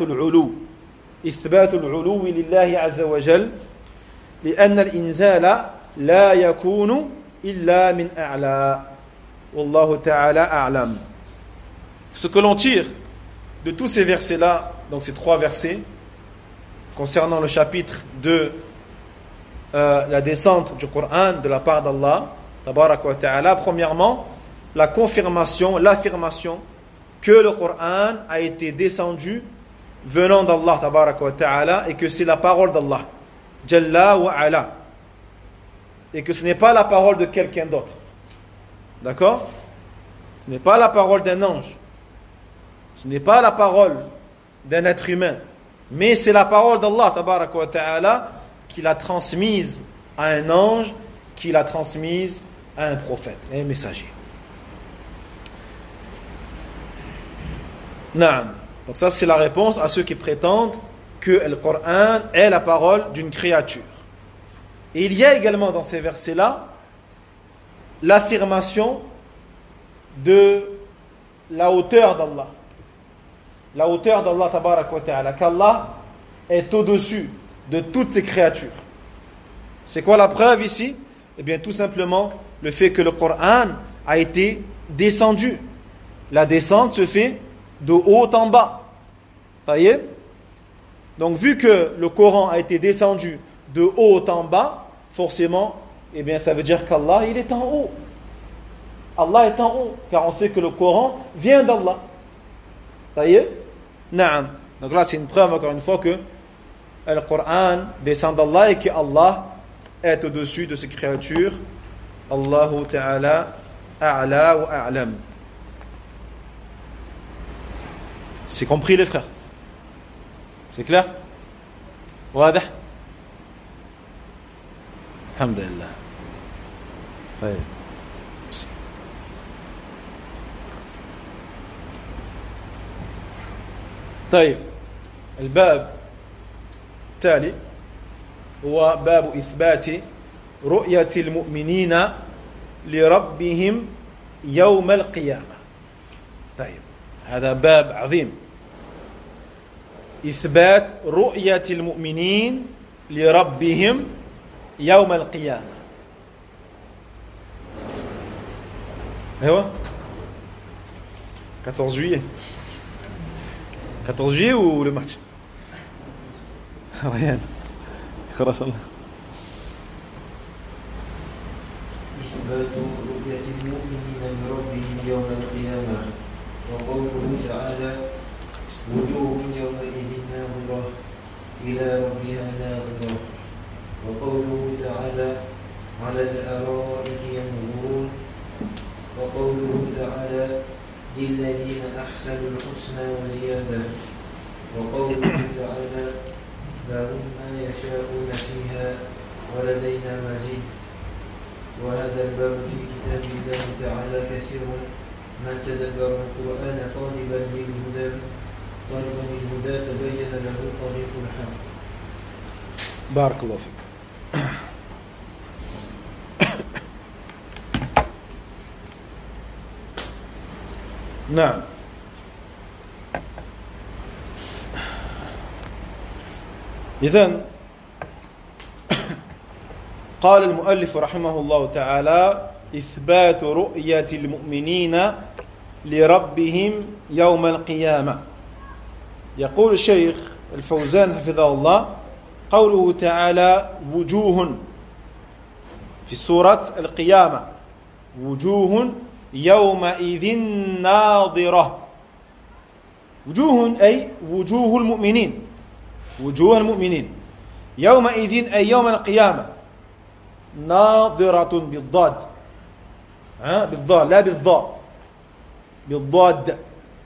العلو لله عز وجل لأن الإنزال لا يكون إلا من أعلى والله تعالى أعلم. Ce que l'on tire de tous ces versets-là, donc ces 3 versets concernant le chapitre de la descente du Coran de la part d'Allah tabaraka wa ta'ala, premièrement la confirmation, l'affirmation que le Coran a été descendu venant d'Allah tabaraka wa ta'ala et que c'est la parole d'Allah Jalla wa ala et que ce n'est pas la parole de quelqu'un d'autre. D'accord? Ce n'est pas la parole d'un ange, ce n'est pas la parole d'un être humain, mais c'est la parole d'Allah tabaraka wa ta'ala qui l'a transmise à un ange, qui l'a transmise à un prophète, un messager. Naam. Donc ça c'est la réponse à ceux qui prétendent que le Coran est la parole d'une créature. Et il y a également dans ces versets-là l'affirmation de la hauteur d'Allah. La hauteur d'Allah tabarak wa ta'ala, qu'Allah est au-dessus de toutes ces créatures. C'est quoi la preuve ici? Eh bien tout simplement le fait que le Coran a été descendu. La descente se fait de haut en bas. Taïeb. Donc vu que le Coran a été descendu de haut en bas, forcément, eh bien ça veut dire qu'Allah il est en haut. Allah est en haut, car on sait que le Coran vient d'Allah. Taïeb. Naam. Donc là c'est une preuve encore une fois que le Coran descend d'Allah et que Allah est au-dessus de ses créatures. Allahu Ta'ala a'la wa a'lam. C'est compris les frères? C'est clair? واضح? الحمد لله. طيب. طيب. الباب التالي هو باب إثبات رؤية المؤمنين لربهم يوم القيامة. طيب. هذا باب عظيم. إثبات رؤية المؤمنين لربهم يوم القيامة. أيوة 14 juillet 14 juillet ou le match? Rien. خلاص الله.
إثبات رؤية المؤمنين لربهم يوم القيامة وقوله تعالى وجوه يومئذ ناظرة إلى ربها ناظرة وقوله تعالى على الأرائك ينظرون وقوله تعالى للذين أحسنوا الحسنى وزيادة وقوله تعالى لهم ما يشاءون فيها ولدينا مزيد. وهذا الباب في كتاب الله تعالى كثير من تدبر القرآن طالبا للهدى تبين له طريق الحق.
بارك الله فيك. نعم. إذن قال المؤلف رحمه الله تعالى إثبات رؤية المؤمنين لربهم يوم القيامة. يقول الشيخ الفوزان حفظه الله قوله تعالى وجوه في سورة القيامة وجوه يومئذ ناظرة. وجوه أي وجوه المؤمنين وجوه المؤمنين يومئذ أي يوم القيامة ناظرة بالضاد بالضاد لا بالضاء بالضاد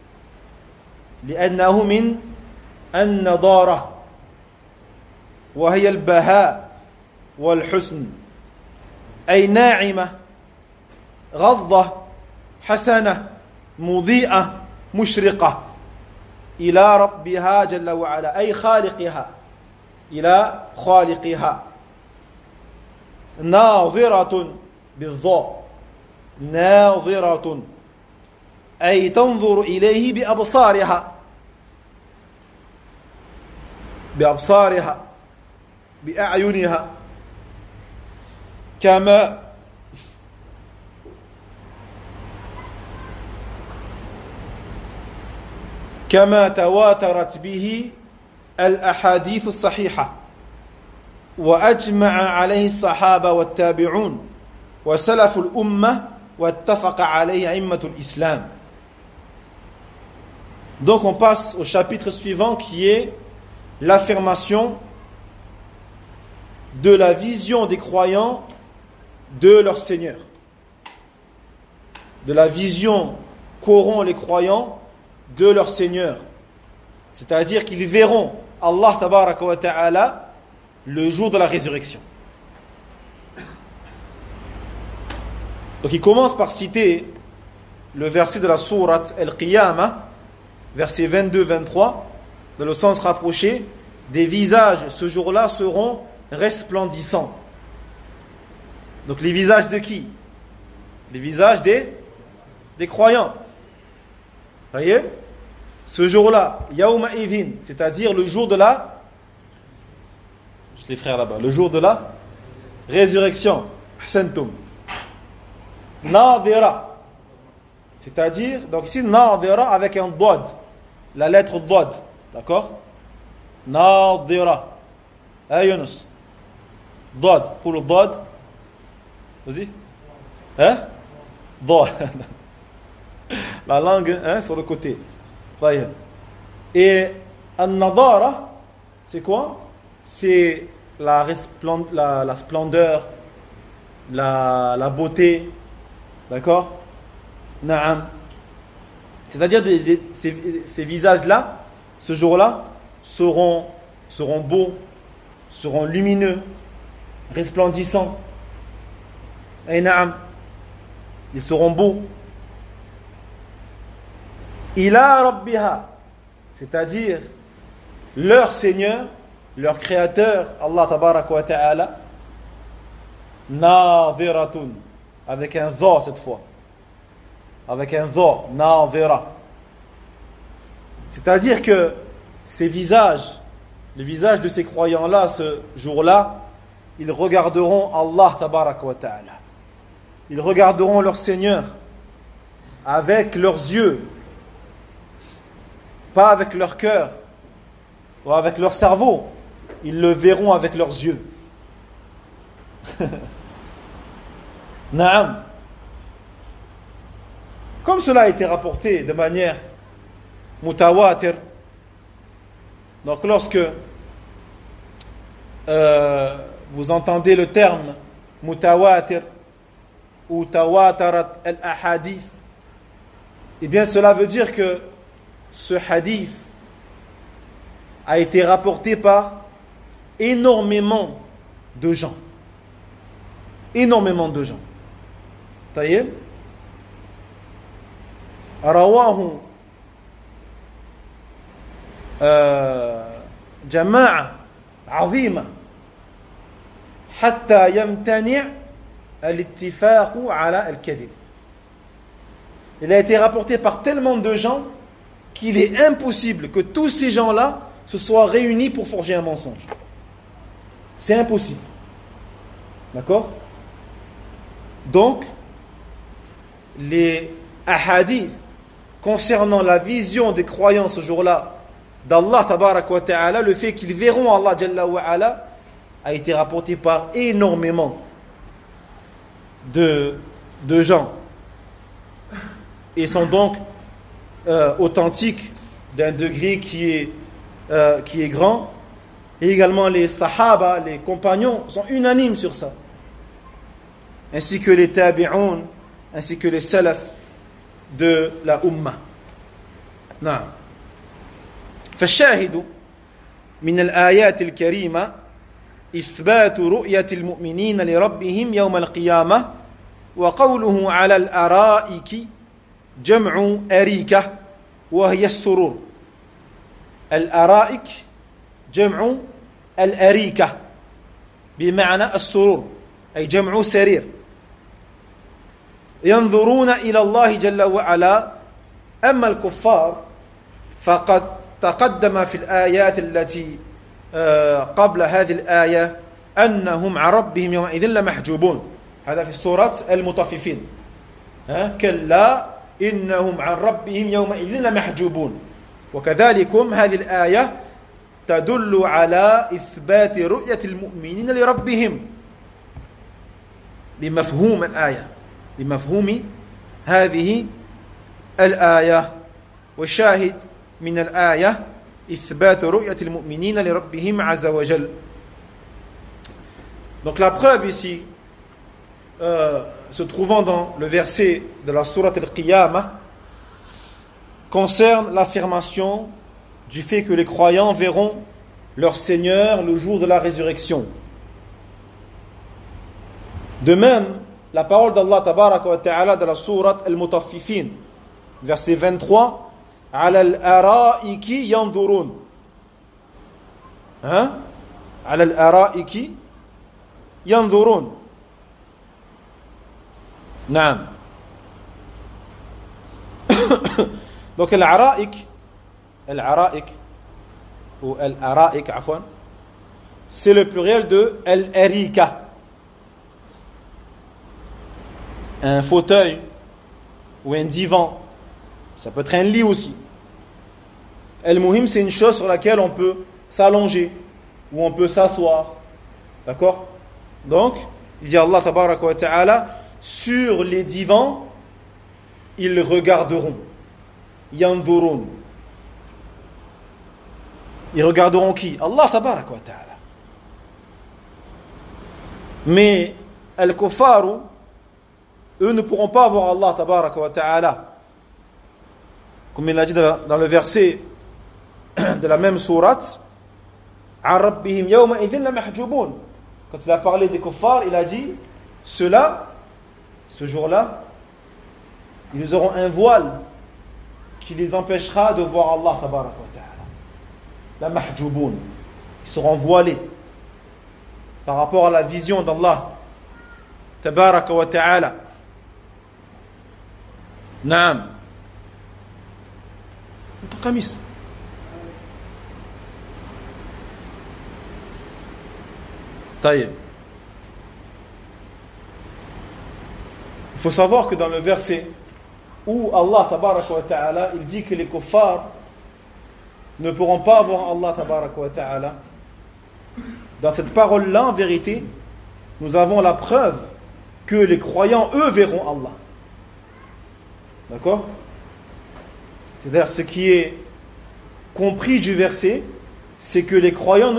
لأنه من النضارة وهي البهاء والحسن أي ناعمة غضة حسنة مضيئة مشرقة إلى ربها جل وعلا أي خالقها إلى خالقها. ناظرة بالضاء ناظرة أي تنظر إليه بأبصارها بأبصارها بأعينها كما تواترت به الأحاديث الصحيحة وأجمع عليه الصحابة والتابعون وسلف الأمة واتفق عليه أئمة الإسلام. Donc on passe au chapitre suivant qui est l'affirmation de la vision des croyants de leur Seigneur. De la vision qu'auront les croyants de leur Seigneur. C'est-à-dire qu'ils verront Allah tabaraka wa ta'ala le jour de la résurrection. Donc il commence par citer le verset de la sourate Al-Qiyamah, verset 22-23, dans le sens rapproché, des visages ce jour-là seront resplendissants. Donc les visages de qui? Les visages des croyants. Vous voyez? Ce jour-là, Yawma Idhin, c'est-à-dire le jour de la... Les frères là-bas, le jour de la résurrection. Ahsantum. Nadira. C'est-à-dire, donc ici, Nadira avec un dod. La lettre dod. D'accord? Nadira. Ah Yunus. Dod. Pour le dod. Vas-y. Hein? Dod. La langue hein, sur le côté. Et An-Nadara, c'est quoi? C'est la splendeur, la beauté, d'accord? Na'am. C'est-à-dire ces visages-là, ce jour-là, seront beaux, seront lumineux, resplendissants. Et na'am. Ils seront beaux. Ila Rabbiha, c'est-à-dire leur Seigneur, leur Créateur, Allah tabaraka wa ta'ala, Nadhiratun, avec un dha cette fois, avec un dha, Nadhira. C'est-à-dire que ces visages, les visages de ces croyants-là, ce jour-là, ils regarderont Allah tabaraka wa ta'ala. Ils regarderont leur Seigneur avec leurs yeux, pas avec leur cœur ou avec leur cerveau. Ils le verront avec leurs yeux. Naam. Comme cela a été rapporté de manière mutawatir. Donc lorsque vous entendez le terme mutawatir ou tawatarat al-ahadith, eh bien cela veut dire que ce hadith a été rapporté par énormément de gens. Énormément de gens. Taïeb. Rawahu jama'a azima hatta yamtani' al-ittifaq ala al-kadhib. Il a été rapporté par tellement de gens qu'il est impossible que tous ces gens-là se soient réunis pour forger un mensonge. C'est impossible. D'accord? Donc, les ahadiths concernant la vision des croyants ce jour-là d'Allah tabarak wa ta'ala, le fait qu'ils verront Allah jalla wa ala, a été rapporté par énormément de gens et sont donc authentiques d'un degré qui est grand. Et également les sahaba, les compagnons sont unanimes sur ça, ainsi que les tabi'un, ainsi que les salaf de la umma. نعم. فالشاهد من الآيات الكريمة إثبات رؤية المؤمنين لربهم يوم القيامة، وقوله على الأرائك جمع أريكة وهي السرور. الأرائك جمع الأريكة بمعنى السرور، أي جمع سرير. ينظرون إلى الله جل وعلا. أما الكفار فقد تقدم في الآيات التي قبل هذه الآية أنهم عن ربهم يومئذ لمحجوبون. هذا في سورة المطففين. كلا إنهم عن ربهم يومئذ لمحجوبون. وكذلك هذه الآية تدل على إثبات رؤية المؤمنين لربهم بمفهوم الآية، بمفهوم هذه الآية. والشاهد من الآية إثبات رؤية المؤمنين لربهم عز وجل. Donc la preuve ici, se trouvant dans le verset de la sourate Al-Qiyamah, concerne l'affirmation du fait que les croyants verront leur Seigneur le jour de la résurrection. De même, la parole d'Allah tabaraka wa ta'ala de la sourate Al-Mutaffifin, verset 23, على الأرائك ينظرون. على الأرائك ينظرون. نعم. Donc الأرائك ou الأرائك عفوا, c'est le pluriel de al-arika, un fauteuil ou un divan. Ça peut être un lit aussi. Al-Muhim, c'est une chose sur laquelle on peut s'allonger ou on peut s'asseoir. D'accord? Donc, il dit Allah tabaraka wa ta'ala, sur les divans, ils regarderont. Yanzurun. Ils regarderont qui? Allah tabaraka wa ta'ala. Mais al-kufaru, eux ne pourront pas voir Allah tabaraka wa ta'ala. Comme il l'a dit dans le verset de la même sourate, quand il a parlé des kuffars, il a dit, ceux-là, ce jour-là, ils auront un voile qui les empêchera de voir Allah tabaraka wa ta'ala. La mahjouboun. Ils seront voilés par rapport à la vision d'Allah tabaraka wa ta'ala. Naam. قميص. طيب. Il faut savoir que dans le verset où Allah tabaraka wa ta'ala, il dit que les kuffars ne pourront pas voir Allah tabaraka wa ta'ala, dans cette parole-là, en vérité, nous avons la preuve que les croyants, eux, verront Allah. D'accord? C'est-à-dire, ce qui est compris du verset, c'est que les croyants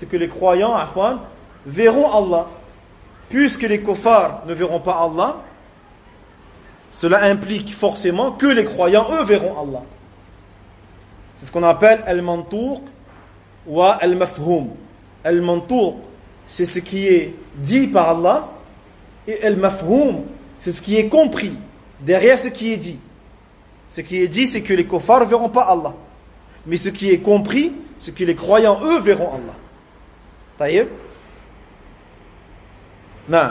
verront Allah. Puisque les kuffars ne verront pas Allah, cela implique forcément que les croyants, eux, verront Allah. C'est ce qu'on appelle al-mantuq wa al-mafhum. Al-mantuq, c'est ce qui est dit par Allah, et al-mafhum, c'est ce qui est compris derrière ce qui est dit. Ce qui est dit, c'est que les kuffars ne verront pas Allah. Mais ce qui est compris, c'est que les croyants, eux, verront Allah. Taïb. نعم.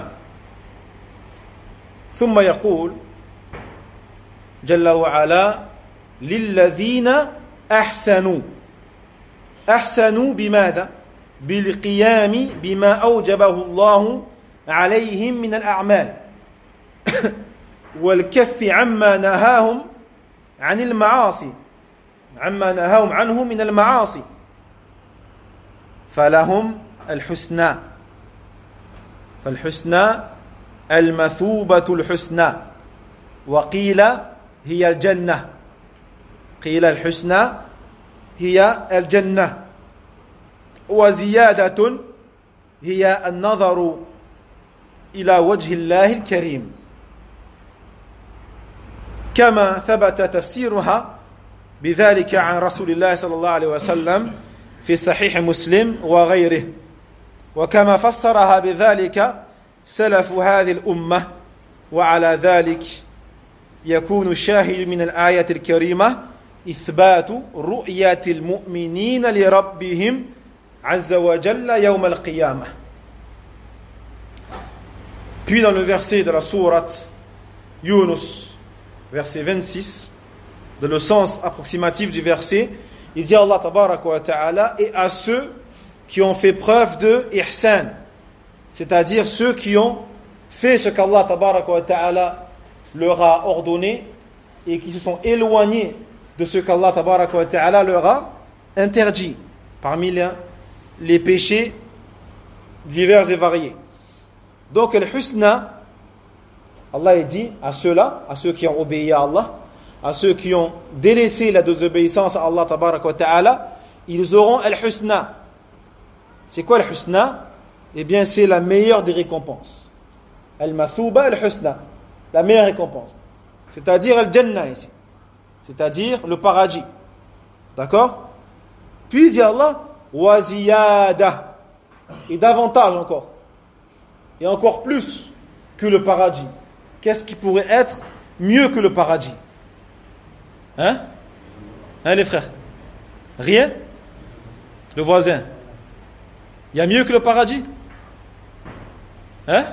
ثم يقول جل وعلا للذين أحسنوا. أحسنوا بماذا؟ بالقيام بما أوجبه الله عليهم من الأعمال والكف عما نهاهم عن المعاصي عما نهاهم عنه من المعاصي فلهم الحسنى فالحسنى المثوبة الحسنى وقيل هي الجنة قيل الحسنى هي الجنة وزيادة هي النظر إلى وجه الله الكريم كما ثبت تفسيرها بذلك عن رسول الله صلى الله عليه وسلم في صحيح مسلم وغيره وكما فسرها بذلك سلف هذه الأمة وعلى ذلك يكون الشاهد من الآية الكريمة إثبات رؤية المؤمنين لربهم عز وجل يوم القيامة. Puis dans le verset de la sourate Yunus, verset 26, dans le sens approximatif du verset, il dit Allah tabaraka wa ta'ala et à ceux qui ont fait preuve de ihsan, c'est-à-dire ceux qui ont fait ce qu'Allah tabaraka wa ta'ala leur a ordonné et qui se sont éloignés de ce qu'Allah tabaraka wa ta'ala leur a interdit parmi les péchés divers et variés. Donc le husna, Allah dit à ceux-là, à ceux qui ont obéi à Allah, à ceux qui ont délaissé la désobéissance à Allah tabaraka wa ta'ala, ils auront al husna. C'est quoi le husna? Eh bien c'est la meilleure des récompenses. Al-mathuba al-husna, la meilleure récompense. C'est-à-dire al-jannah ici. C'est-à-dire le paradis. D'accord? Puis il dit Allah, wa ziyada. Et davantage encore. Et encore plus que le paradis. Qu'est-ce qui pourrait être mieux que le paradis? Hein les frères? Rien? Le voisin? Il y a mieux que le paradis? Hein?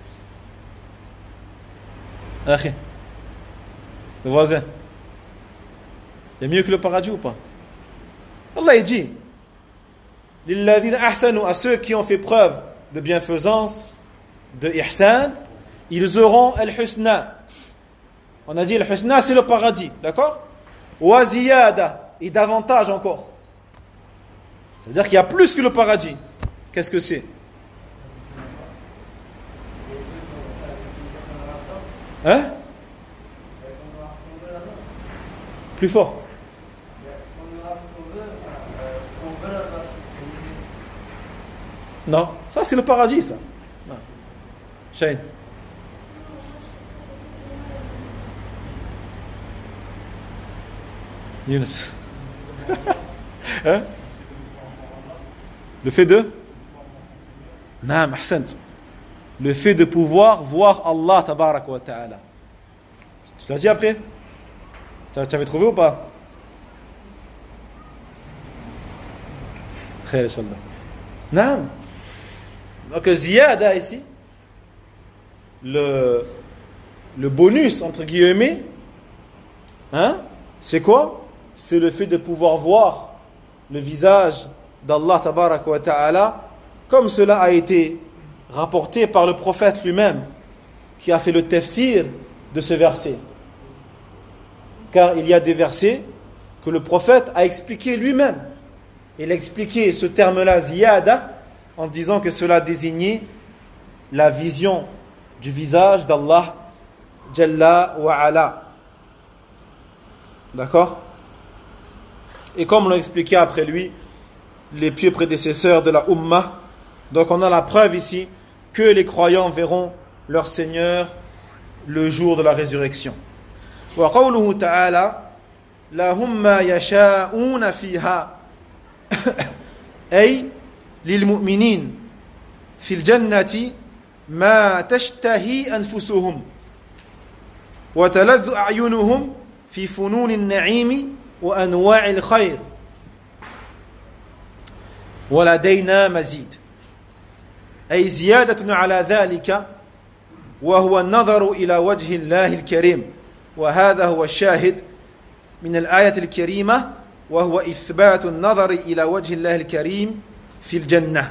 Rien. Le voisin? Il y a mieux que le paradis ou pas? Allah dit Lilladhina ahsanu, à ceux qui ont fait preuve de bienfaisance, de ihsan, ils auront al-husna. On a dit al-husna c'est le paradis, d'accord? Wa ziyada, et davantage encore. Ça veut dire qu'il y a plus que le paradis. Qu'est-ce que c'est? Hein? Plus fort. Non, ça c'est le paradis, ça. Non. Shane. Yunus. Hein? Le fait de? Naam, ahsant. Le fait de pouvoir voir Allah tabaraka wa ta'ala. Tu l'as dit après? Tu avais trouvé ou pas? Khair, Inch'Allah. Naam. Donc ziyada ici, le bonus entre guillemets, hein, c'est quoi? C'est le fait de pouvoir voir le visage d'Allah tabaraka wa ta'ala, comme cela a été rapporté par le prophète lui-même, qui a fait le tafsir de ce verset. Car il y a des versets que le prophète a expliqué lui-même. Il a expliqué ce terme-là, ziyada, en disant que cela désignait la vision du visage d'Allah Jalla wa Ala. D'accord? Et comme l'ont expliqué après lui les pieux prédécesseurs de la Ummah, donc on a la preuve ici que les croyants verront leur Seigneur le jour de la résurrection. Wa qawluhu ta'ala lahum ma yasha'una fiha ay للمؤمنين في الجنة ما تشتهي أنفسهم وتلذ أعينهم في فنون النعيم وأنواع الخير ولدينا مزيد أي زيادة على ذلك وهو النظر إلى وجه الله الكريم وهذا هو الشاهد من الآية الكريمة وهو إثبات النظر إلى وجه الله الكريم fil jannah.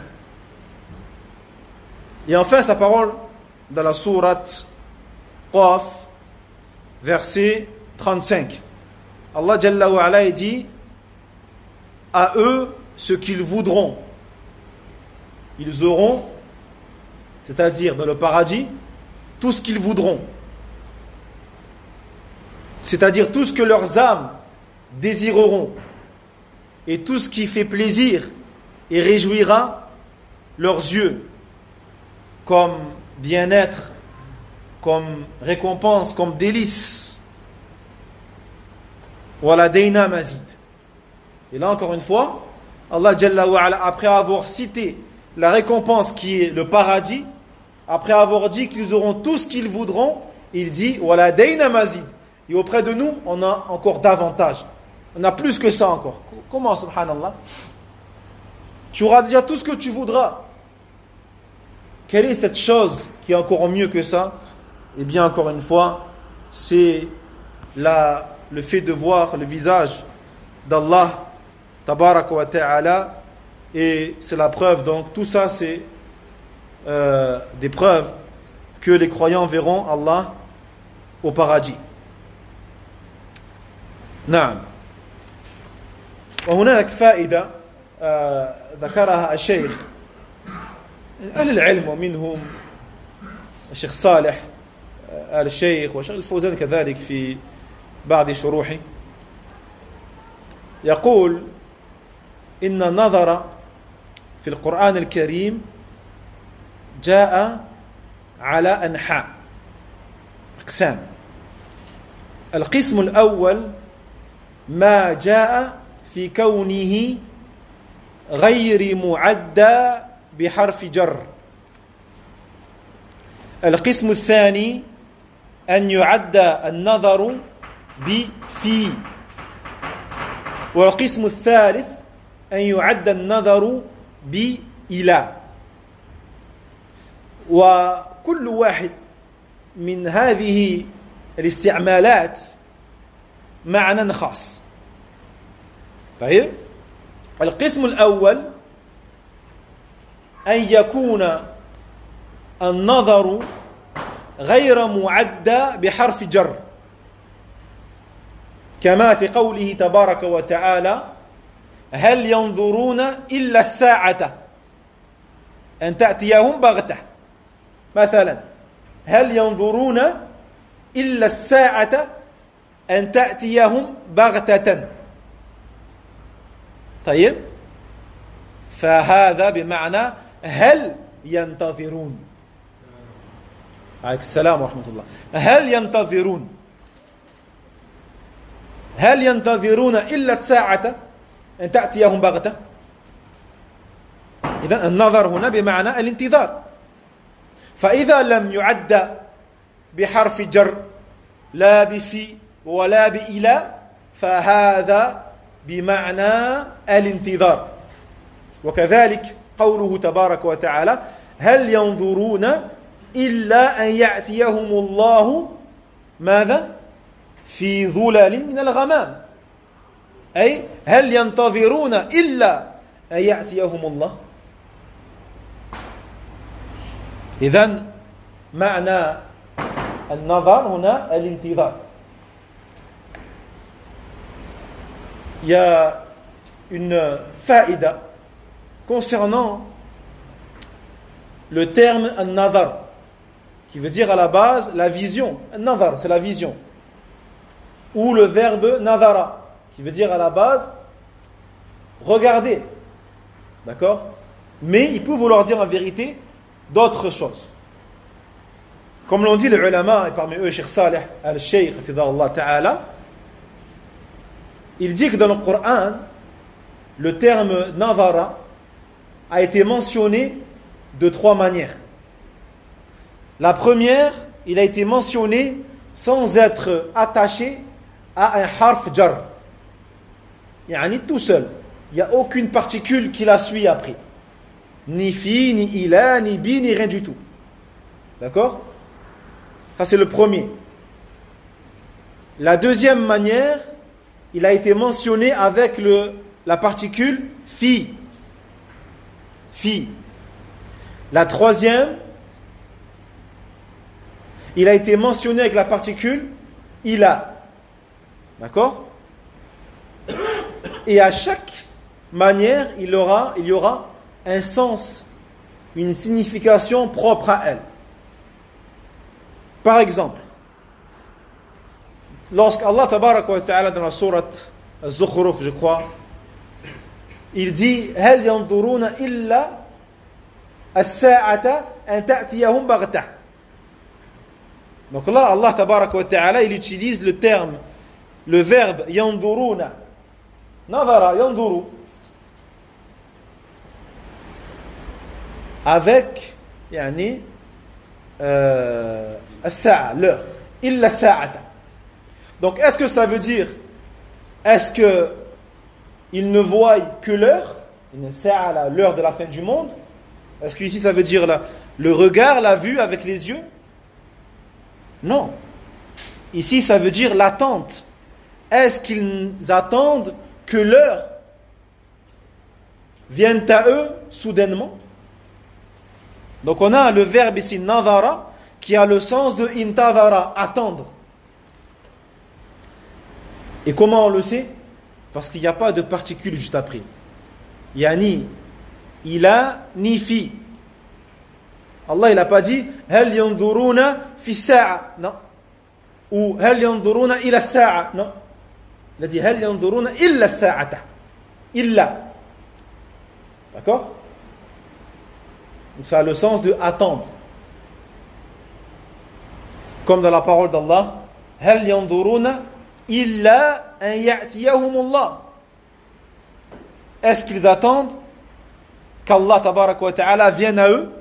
Et enfin sa parole dans la sourate Qaf, verset 35. Allah Jalla wa Ala dit: à eux ce qu'ils voudront. Ils auront, c'est-à-dire dans le paradis, tout ce qu'ils voudront. C'est-à-dire tout ce que leurs âmes désireront. Et tout ce qui fait plaisir et réjouira leurs yeux. Comme bien-être, comme récompense, comme délice. Waladayna mazid. Et là encore une fois, Allah Jalla wa Ala, après avoir cité la récompense qui est le paradis, après avoir dit qu'ils auront tout ce qu'ils voudront, il dit Waladayna mazid. Et auprès de nous, on a encore davantage. On a plus que ça encore. Comment, subhanallah? Tu auras déjà tout ce que tu voudras. Quelle est cette chose qui est encore mieux que ça? Eh bien, encore une fois, c'est le fait de voir le visage d'Allah, tabaraka wa ta'ala, et c'est la preuve. Donc, tout ça, c'est des preuves que les croyants verront Allah au paradis. نعم. وهناك فائدة ذكرها الشيخ أهل العلم ومنهم الشيخ صالح آل الشيخ والشيخ الفوزان كذلك في بعض شروحه يقول إن النظر في القرآن الكريم جاء على أنحاء أقسام. القسم الأول ما جاء في كونه غير معدى بحرف جر. القسم الثاني أن يعدى النظر بفي. والقسم الثالث أن يعدى النظر بإلى. وكل واحد من هذه الاستعمالات معنى خاص. طيب القسم الأول أن يكون النظر غير معدى بحرف جر كما في قوله تبارك وتعالى هل ينظرون إلا الساعة أن تأتيهم بغتة. مثلا هل ينظرون إلا الساعة أن تأتيهم بغتة. طيب فهذا بمعنى هل ينتظرون. عليك السلام ورحمة الله. هل ينتظرون إلا الساعة أن تأتيهم بغتة. إذن النظر هنا بمعنى الانتظار. فإذا لم يعد بحرف جر لا بفي ولا بإلى فهذا بمعنى الانتظار. وكذلك قوله تبارك وتعالى هل ينظرون إلا أن يأتيهم الله ماذا؟ في ظلال من الغمام. أي هل ينتظرون إلا أن يأتيهم الله. إذن معنى النظر هنا الانتظار. Il y a une faïda concernant le terme an-nazar qui veut dire à la base la vision. An-nazar, c'est la vision. Ou le verbe nazara qui veut dire à la base regarder. D'accord? Mais il peut vouloir dire en vérité d'autres choses. Comme l'ont dit les ulama, et parmi eux Cheikh Saleh al-Sheikh hafidhahullah ta'ala, il dit que dans le Coran, le terme nazara a été mentionné de 3 manières. La première, il a été mentionné sans être attaché à un harf jar. Yani tout seul. Il n'y a aucune particule qui la suit après. Ni fi, ni ila, ni bi, ni rien du tout. D'accord? Ça c'est le premier. La deuxième manière, il a été mentionné avec la particule fi. fi. La troisième, il a été mentionné avec la particule ila. D'accord? Et à chaque manière, il y aura un sens, une signification propre à elle. Par exemple, lorsqu'Allah tabaraka wa ta'ala dans la sourate Az-Zukhruf, je crois, il dit هل ينظرون إلا الساعة أن تأتيهم بغتة. Donc là, Allah tabaraka wa ta'ala, il utilise le verbe yanzuruna. Nadara yanzuru. Avec yani as-sa'a, l'heure. Illa as-sa'ata. Donc est-ce que ça veut dire, est-ce que ils ne voient que l'heure, l'heure de la fin du monde? Est-ce que ici ça veut dire le regard, la vue avec les yeux? Non. Ici ça veut dire l'attente. Est-ce qu'ils attendent que l'heure vienne à eux soudainement? Donc on a le verbe ici nadara qui a le sens de intadara, attendre. Et comment on le sait? Parce qu'il n'y a pas de particule juste après. Il n'y a ni ila ni fi. Allah il n'a pas dit hal yanzuruna fi sa'a, non. Ou hal yanzuruna ila sa'a, non. Il a dit hal yanzuruna illa sa'ata. Illa. D'accord? Donc ça a le sens de attendre. Comme dans la parole d'Allah, hal yanzuruna illa an ya'tiyahumullah. Est-ce qu'ils attendent qu'Allah tabaraka wa ta'ala vienne à eux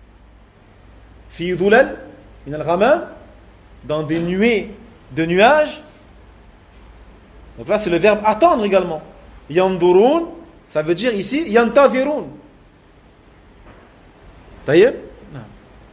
fi dhulal min al-ghamam, dans des nuées de nuages? Donc là c'est le verbe attendre également. Yanzurun, ça veut dire ici yantazirun. Taïeb? Non.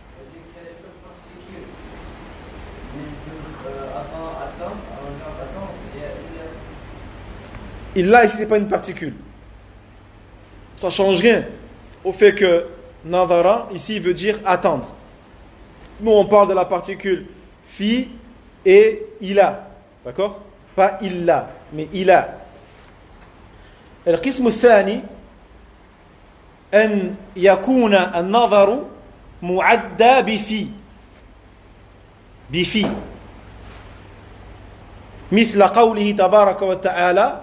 Illa ici c'est pas une particule. Ça change rien au fait que nadara ici veut dire attendre. Nous on parle de la particule fi et ila. D'accord? Pas illa, mais ila. القسم الثاني أن يكون النظر معدى بفي مثل قوله تبارك وتعالى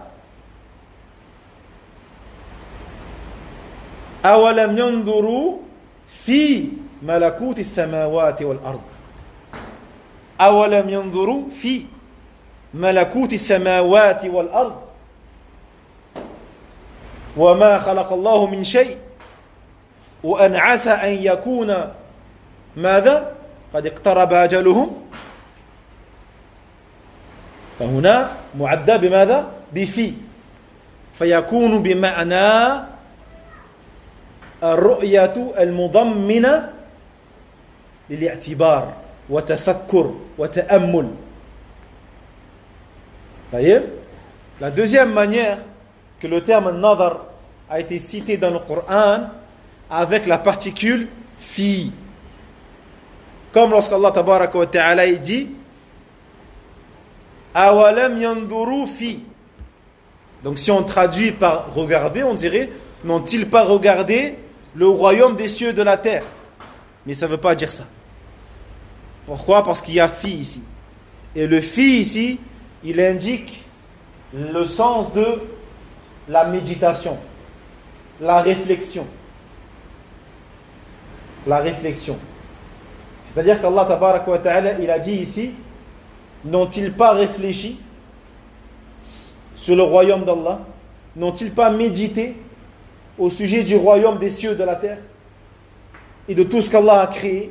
أولم ينظروا في ملكوت السماوات والأرض أولم ينظروا في ملكوت السماوات والأرض وما خلق الله من شيء وأن عسى أن يكون ماذا قد اقترب أجلهم فهنا معدى بماذا بفي فيكون بمعنى الرؤية المضمنة للاعتبار وتفكر وتأمل. voyez, la deuxième manière que le terme nadar a été cité dans le Coran avec la particule fi. Comme lorsqu'Allah tabaraka wa ta'ala dit awalam yanzuru fi. Donc si on traduit par regarder, on dirait n'ont-ils pas regardé le royaume des cieux et de la terre? Mais ça ne veut pas dire ça. Pourquoi? Parce qu'il y a fi ici. Et le fi ici, il indique le sens de la méditation, la réflexion. La réflexion. C'est-à-dire qu'Allah tabaraka wa ta'ala, il a dit ici, n'ont-ils pas réfléchi sur le royaume d'Allah? N'ont-ils pas médité au sujet du royaume des cieux et de la terre et de tout ce qu'Allah a créé?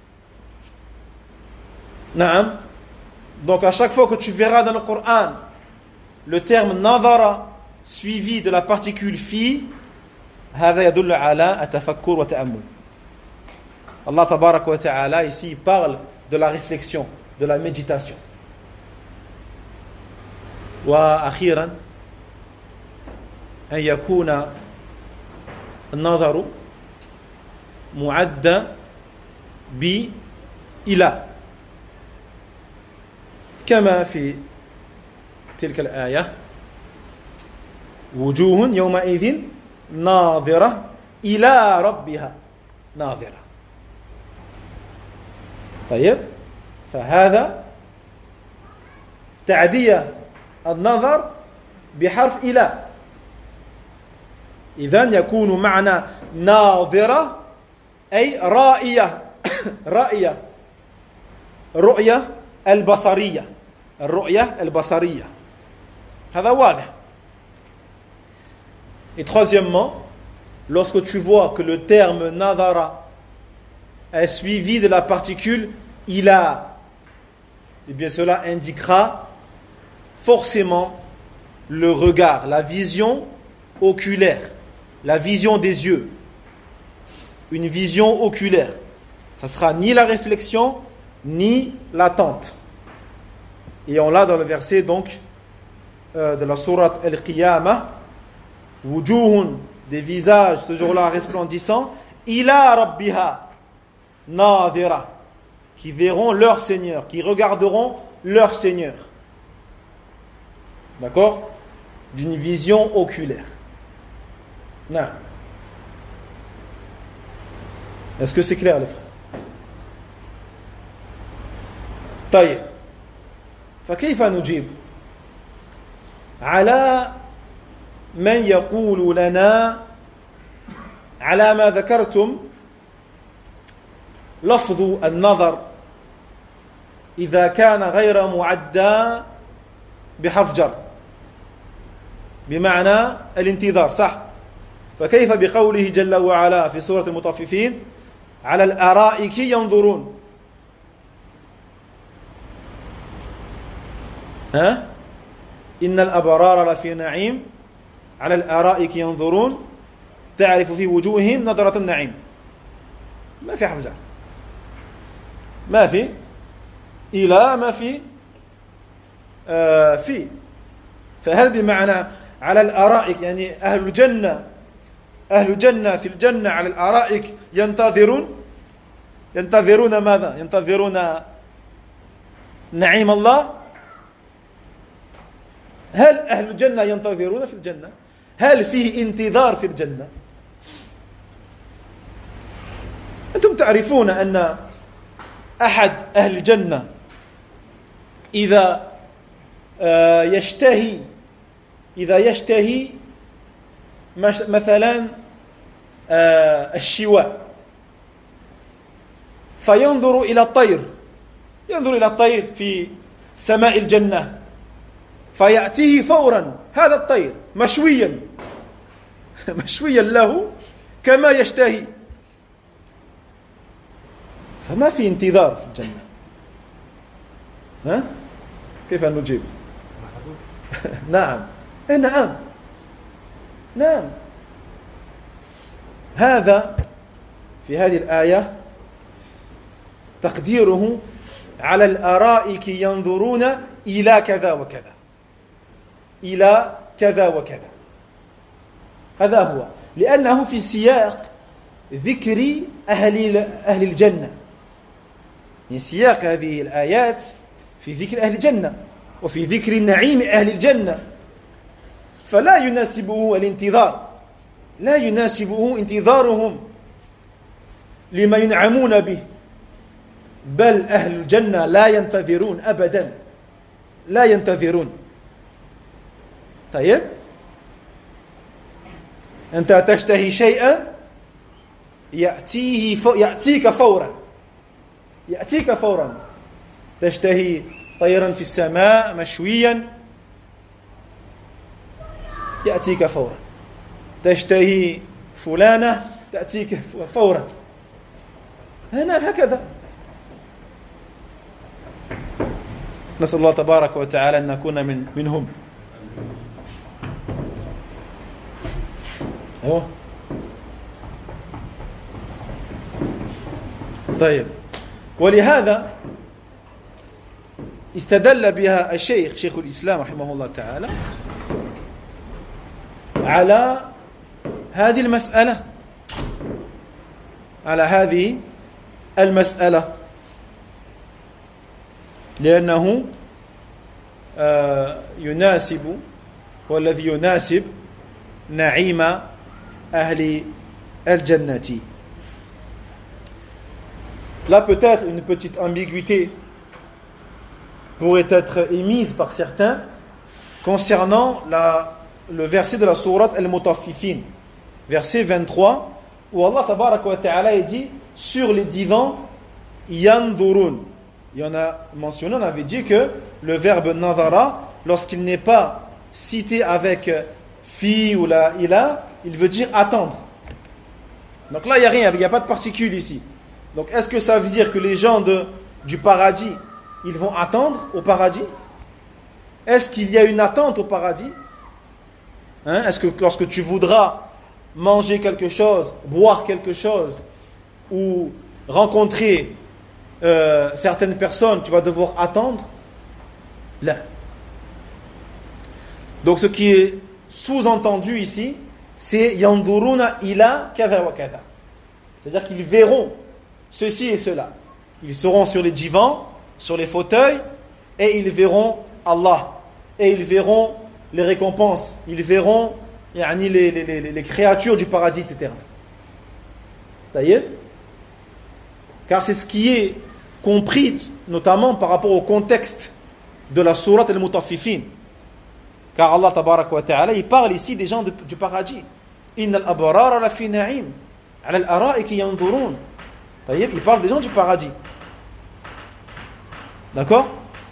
Naam. Donc à chaque fois que tu verras dans le Coran le terme nadara suivi de la particule fi, هذا يدل على التفكر والتأمل. Allah tabaraka wa ta'ala ici parle de la réflexion, de la méditation. وأخيرا أن يكون النظر معدة بإلى كما في تلك الآية وجوه يومئذ ناظرة إلى ربها ناظرة. طيب، فهذا تعدية النظر بحرف إلى، إذن يكون معنى ناظرة أي رائية رائية الرؤية البصرية، الرؤية البصرية، هذا واضح. Et troisièmement, lorsque tu vois que le terme nadara est suivi de la particule ila, eh bien cela indiquera forcément le regard, la vision oculaire, la vision des yeux, une vision oculaire. Ça sera ni la réflexion ni l'attente. Et on l'a dans le verset donc de la sourate Al-Qiyamah, wujuhun, des visages ce jour-là resplendissants, ila rabbiha nadhira, qui verront leur Seigneur, qui regarderont leur Seigneur. D'accord? D'une vision oculaire. Non. Est-ce que c'est clair, les frères? طيب، فكيف نجيب على من يقول لنا على ما ذكرتم لفظ النظر إذا كان غير معدى بحرف جر بمعنى الانتظار، صح؟ فكيف بقوله جل وعلا في سورة المطففين على الأرائك ينظرون؟ ها؟ إن الأبرار لفي نعيم على الأرائك ينظرون تعرف في وجوههم نظرة النعيم. ما في حرف جر، ما في إلى، ما في في. فهل بمعنى على الأرائك يعني أهل الجنة في الجنة على الأرائك ينتظرون ماذا؟ ينتظرون نعيم الله؟ هل أهل الجنة ينتظرون في الجنة؟ هل فيه انتظار في الجنة؟ أنتم تعرفون أن أحد أهل الجنة إذا يشتهي مثلا الشواء فينظر إلى الطير، ينظر إلى الطير في سماء الجنة فيأتيه فورا هذا الطير مشويا له كما يشتهي. فما في انتظار في الجنة. ها؟ كيف نجيب؟ نعم، نعم. هذا في هذه الآية تقديره على الأرائك ينظرون إلى كذا وكذا، إلى كذا وكذا. هذا هو، لأنه في سياق ذكر أهل الجنة، يعني سياق هذه الآيات في ذكر أهل الجنة وفي ذكر نعيم أهل الجنة، فلا يناسبه الانتظار، لا يناسبه انتظارهم لما ينعمون به، بل أهل الجنة لا ينتظرون أبدا، لا ينتظرون. طيب، أنت تشتهي شيئا يأتيك فورا، تشتهي طيرا في السماء مشويا يأتيك فورا، تشتهي فلانة تأتيك فورا. هنا هكذا. نسأل الله تبارك وتعالى أن نكون منهم. طيب، ولهذا استدل بها الشيخ شيخ الإسلام رحمه الله تعالى على هذه المسألة، على هذه المسألة لأنه يناسب والذي يناسب نعيم أهل الجنة. Là peut-être une petite ambiguïté pourrait être émise par certains concernant le verset de la sourate Al-Mutaffifin, verset 23, où Allah tabaraka wa ta'ala dit sur les divans yanzurun. Et on a mentionné, on avait dit que le verbe nazara, lorsqu'il n'est pas cité avec fi ou la ila, il veut dire attendre. Donc là, il n'y a rien, il n'y a pas de particule ici. Donc est-ce que ça veut dire que les gens du paradis, ils vont attendre au paradis? Est-ce qu'il y a une attente au paradis? Est-ce que lorsque tu voudras manger quelque chose, boire quelque chose, ou rencontrer certaines personnes, tu vas devoir attendre? Là. Donc ce qui est sous-entendu ici, c'est yanduruna ila kada wa kada. C'est-à-dire qu'ils verront ceci et cela. Ils seront sur les divans, sur les fauteuils, et ils verront Allah. Et ils verront les récompenses. Ils verront les créatures du paradis, etc. Taïeb. Car c'est ce qui est compris, notamment par rapport au contexte de la sourate Al-Mutaffifin. Car Allah tabaraka wa ta'ala, il parle ici des gens du paradis. Innal abrara la fi na'im, ala al-ara'iki yanzurun. Il parle des gens du paradis. D'accord?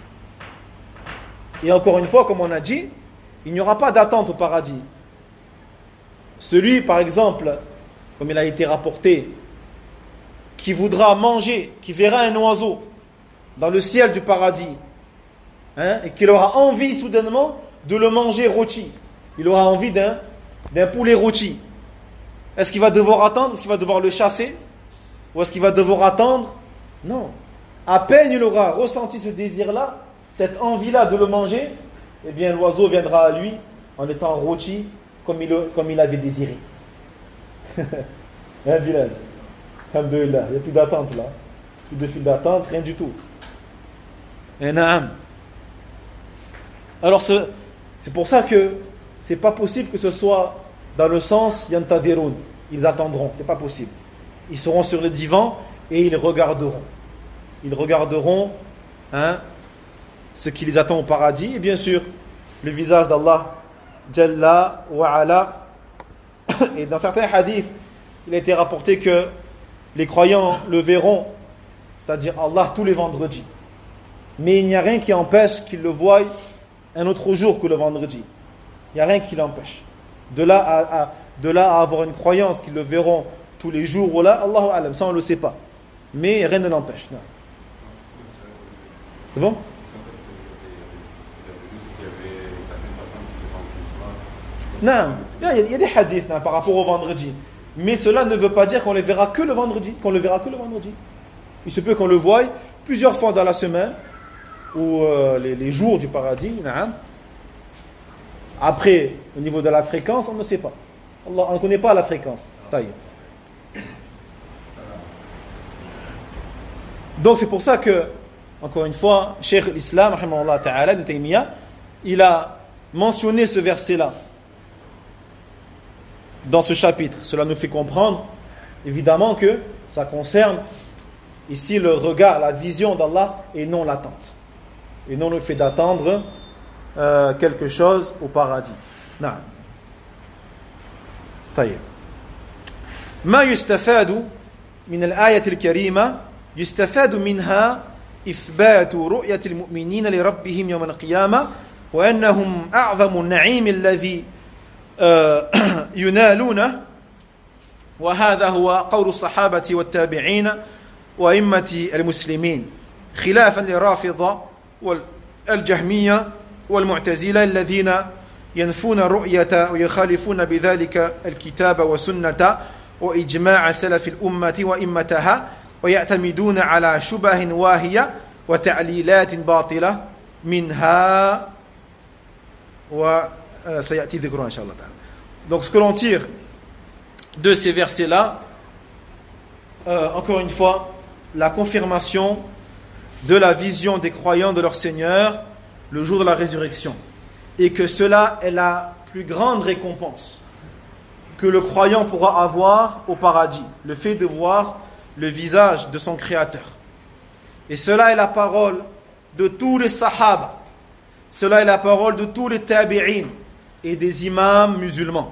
Et encore une fois, comme on a dit, il n'y aura pas d'attente au paradis. Celui, par exemple, comme il a été rapporté, qui voudra manger, qui verra un oiseau dans le ciel du paradis, et qu'il aura envie soudainement de le manger rôti. Il aura envie d'un poulet rôti. Est-ce qu'il va devoir attendre? Est-ce qu'il va devoir le chasser? Ou est-ce qu'il va devoir attendre? Non. À peine il aura ressenti ce désir-là, cette envie-là de le manger, eh bien l'oiseau viendra à lui en étant rôti comme il avait désiré. Hein, Bilal? Alhamdulillah, il n'y a plus d'attente là. Plus de fil d'attente, rien du tout. Et naam. Alors c'est pour ça que c'est pas possible que ce soit dans le sens yantadirun. Ils attendront, c'est pas possible. Ils seront sur le divan et ils regarderont. Ils regarderont ce qui les attend au paradis. Et bien sûr, le visage d'Allah Jalla wa ala. Et dans certains hadiths, il a été rapporté que les croyants le verront, c'est-à-dire Allah, tous les vendredis. Mais il n'y a rien qui empêche qu'ils le voient un autre jour que le vendredi. Il n'y a rien qui l'empêche. De là à avoir une croyance qu'ils le verront tous les jours, ou là, Allahu alam, ça on ne le sait pas. Mais rien ne l'empêche. Non. C'est bon? Non, il y a des hadiths par rapport au vendredi. Mais cela ne veut pas dire qu'on les verra que le vendredi. Il se peut qu'on le voie plusieurs fois dans la semaine, ou les jours du paradis. Après, au niveau de la fréquence, on ne sait pas. On ne connaît pas la fréquence. Donc c'est pour ça que, encore une fois, Cheikh l'Islam, rahimahullah ta'ala, Ibn Taymiyyah, il a mentionné ce verset-là dans ce chapitre. Cela nous fait comprendre, évidemment, que ça concerne ici le regard, la vision d'Allah et non l'attente. Et non le fait d'attendre quelque chose au paradis. نعم. طيب. ما يستفاد من الآية الكريمة يستفاد منها إثبات رؤية المؤمنين لربهم يوم القيامة وأنهم أعظم النعيم الذي ينالونه وهذا هو قول الصحابة والتابعين وأئمة المسلمين خلافا للرافضة والجهمية والمعتزلة الذين ينفون الرؤية ويخالفون بذلك الكتاب والسنة وإجماع سلف الأمة وإمتها ويعتمدون على شبه واهية وتعليلات باطلة منها وسيأتي ذكرها إن شاء الله تعالى. Donc ce que l'on tire de ces versets-là, encore une fois, la confirmation de la vision des croyants de leur Seigneur le jour de la résurrection. Et que cela est la plus grande récompense que le croyant pourra avoir au paradis. Le fait de voir le visage de son Créateur. Et cela est la parole de tous les sahaba. Cela est la parole de tous les tabi'in et des imams musulmans.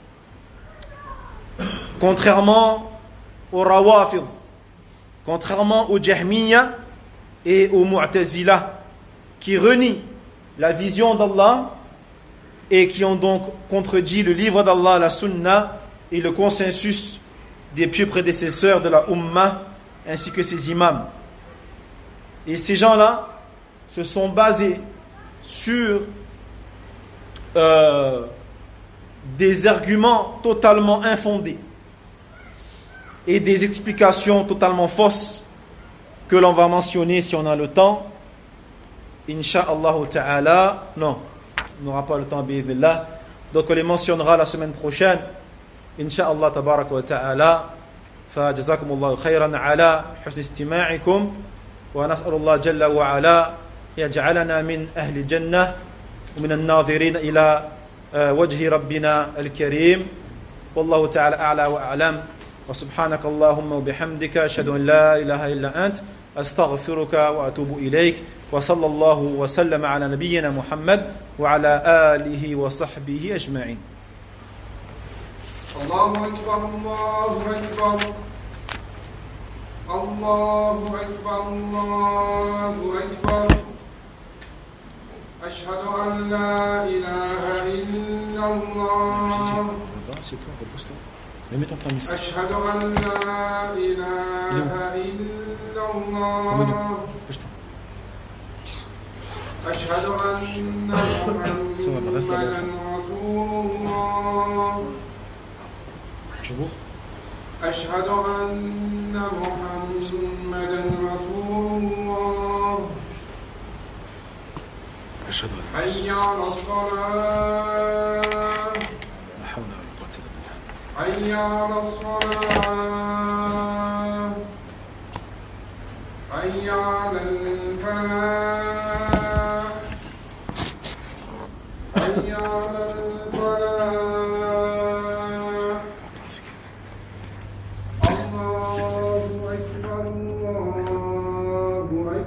Contrairement aux rawafid, contrairement aux jahmiya et aux mu'tazila, qui renient la vision d'Allah et qui ont donc contredit le livre d'Allah, la sunna et le consensus des pieux prédécesseurs de la Ummah ainsi que ses imams. Et ces gens-là se sont basés sur des arguments totalement infondés et des explications totalement fausses que l'on va mentionner si on a le temps. Inch'Allah ta'ala, non, on n'aura pas le temps, bi'idhnillah. Donc on les mentionnera la semaine prochaine. Inch'Allah tabarak wa ta'ala. فجزاكم الله خيرا على حسن استماعكم ونسأل الله جل وعلا يجعلنا من أهل الجنة ومن الناظرين إلى وجه ربنا الكريم والله تعالى أعلى وأعلم وسبحانك اللهم وبحمدك أشهد أن لا إله إلا أنت أستغفرك وأتوب إليك وصلى الله وسلم على نبينا محمد وعلى آله وصحبه أجمعين.
الله أكبر الله أكبر الله أكبر الله أكبر أشهد أن لا إله إلا الله أشهد أن لا إله إلا الله أشهد أن محمدا رسول الله أشهد أن محمدا رسول الله
أشهد أن
حي على الصلاة
لا حول ولا قوة إلا بالله
حي على الصلاة حي على الفلاح حي على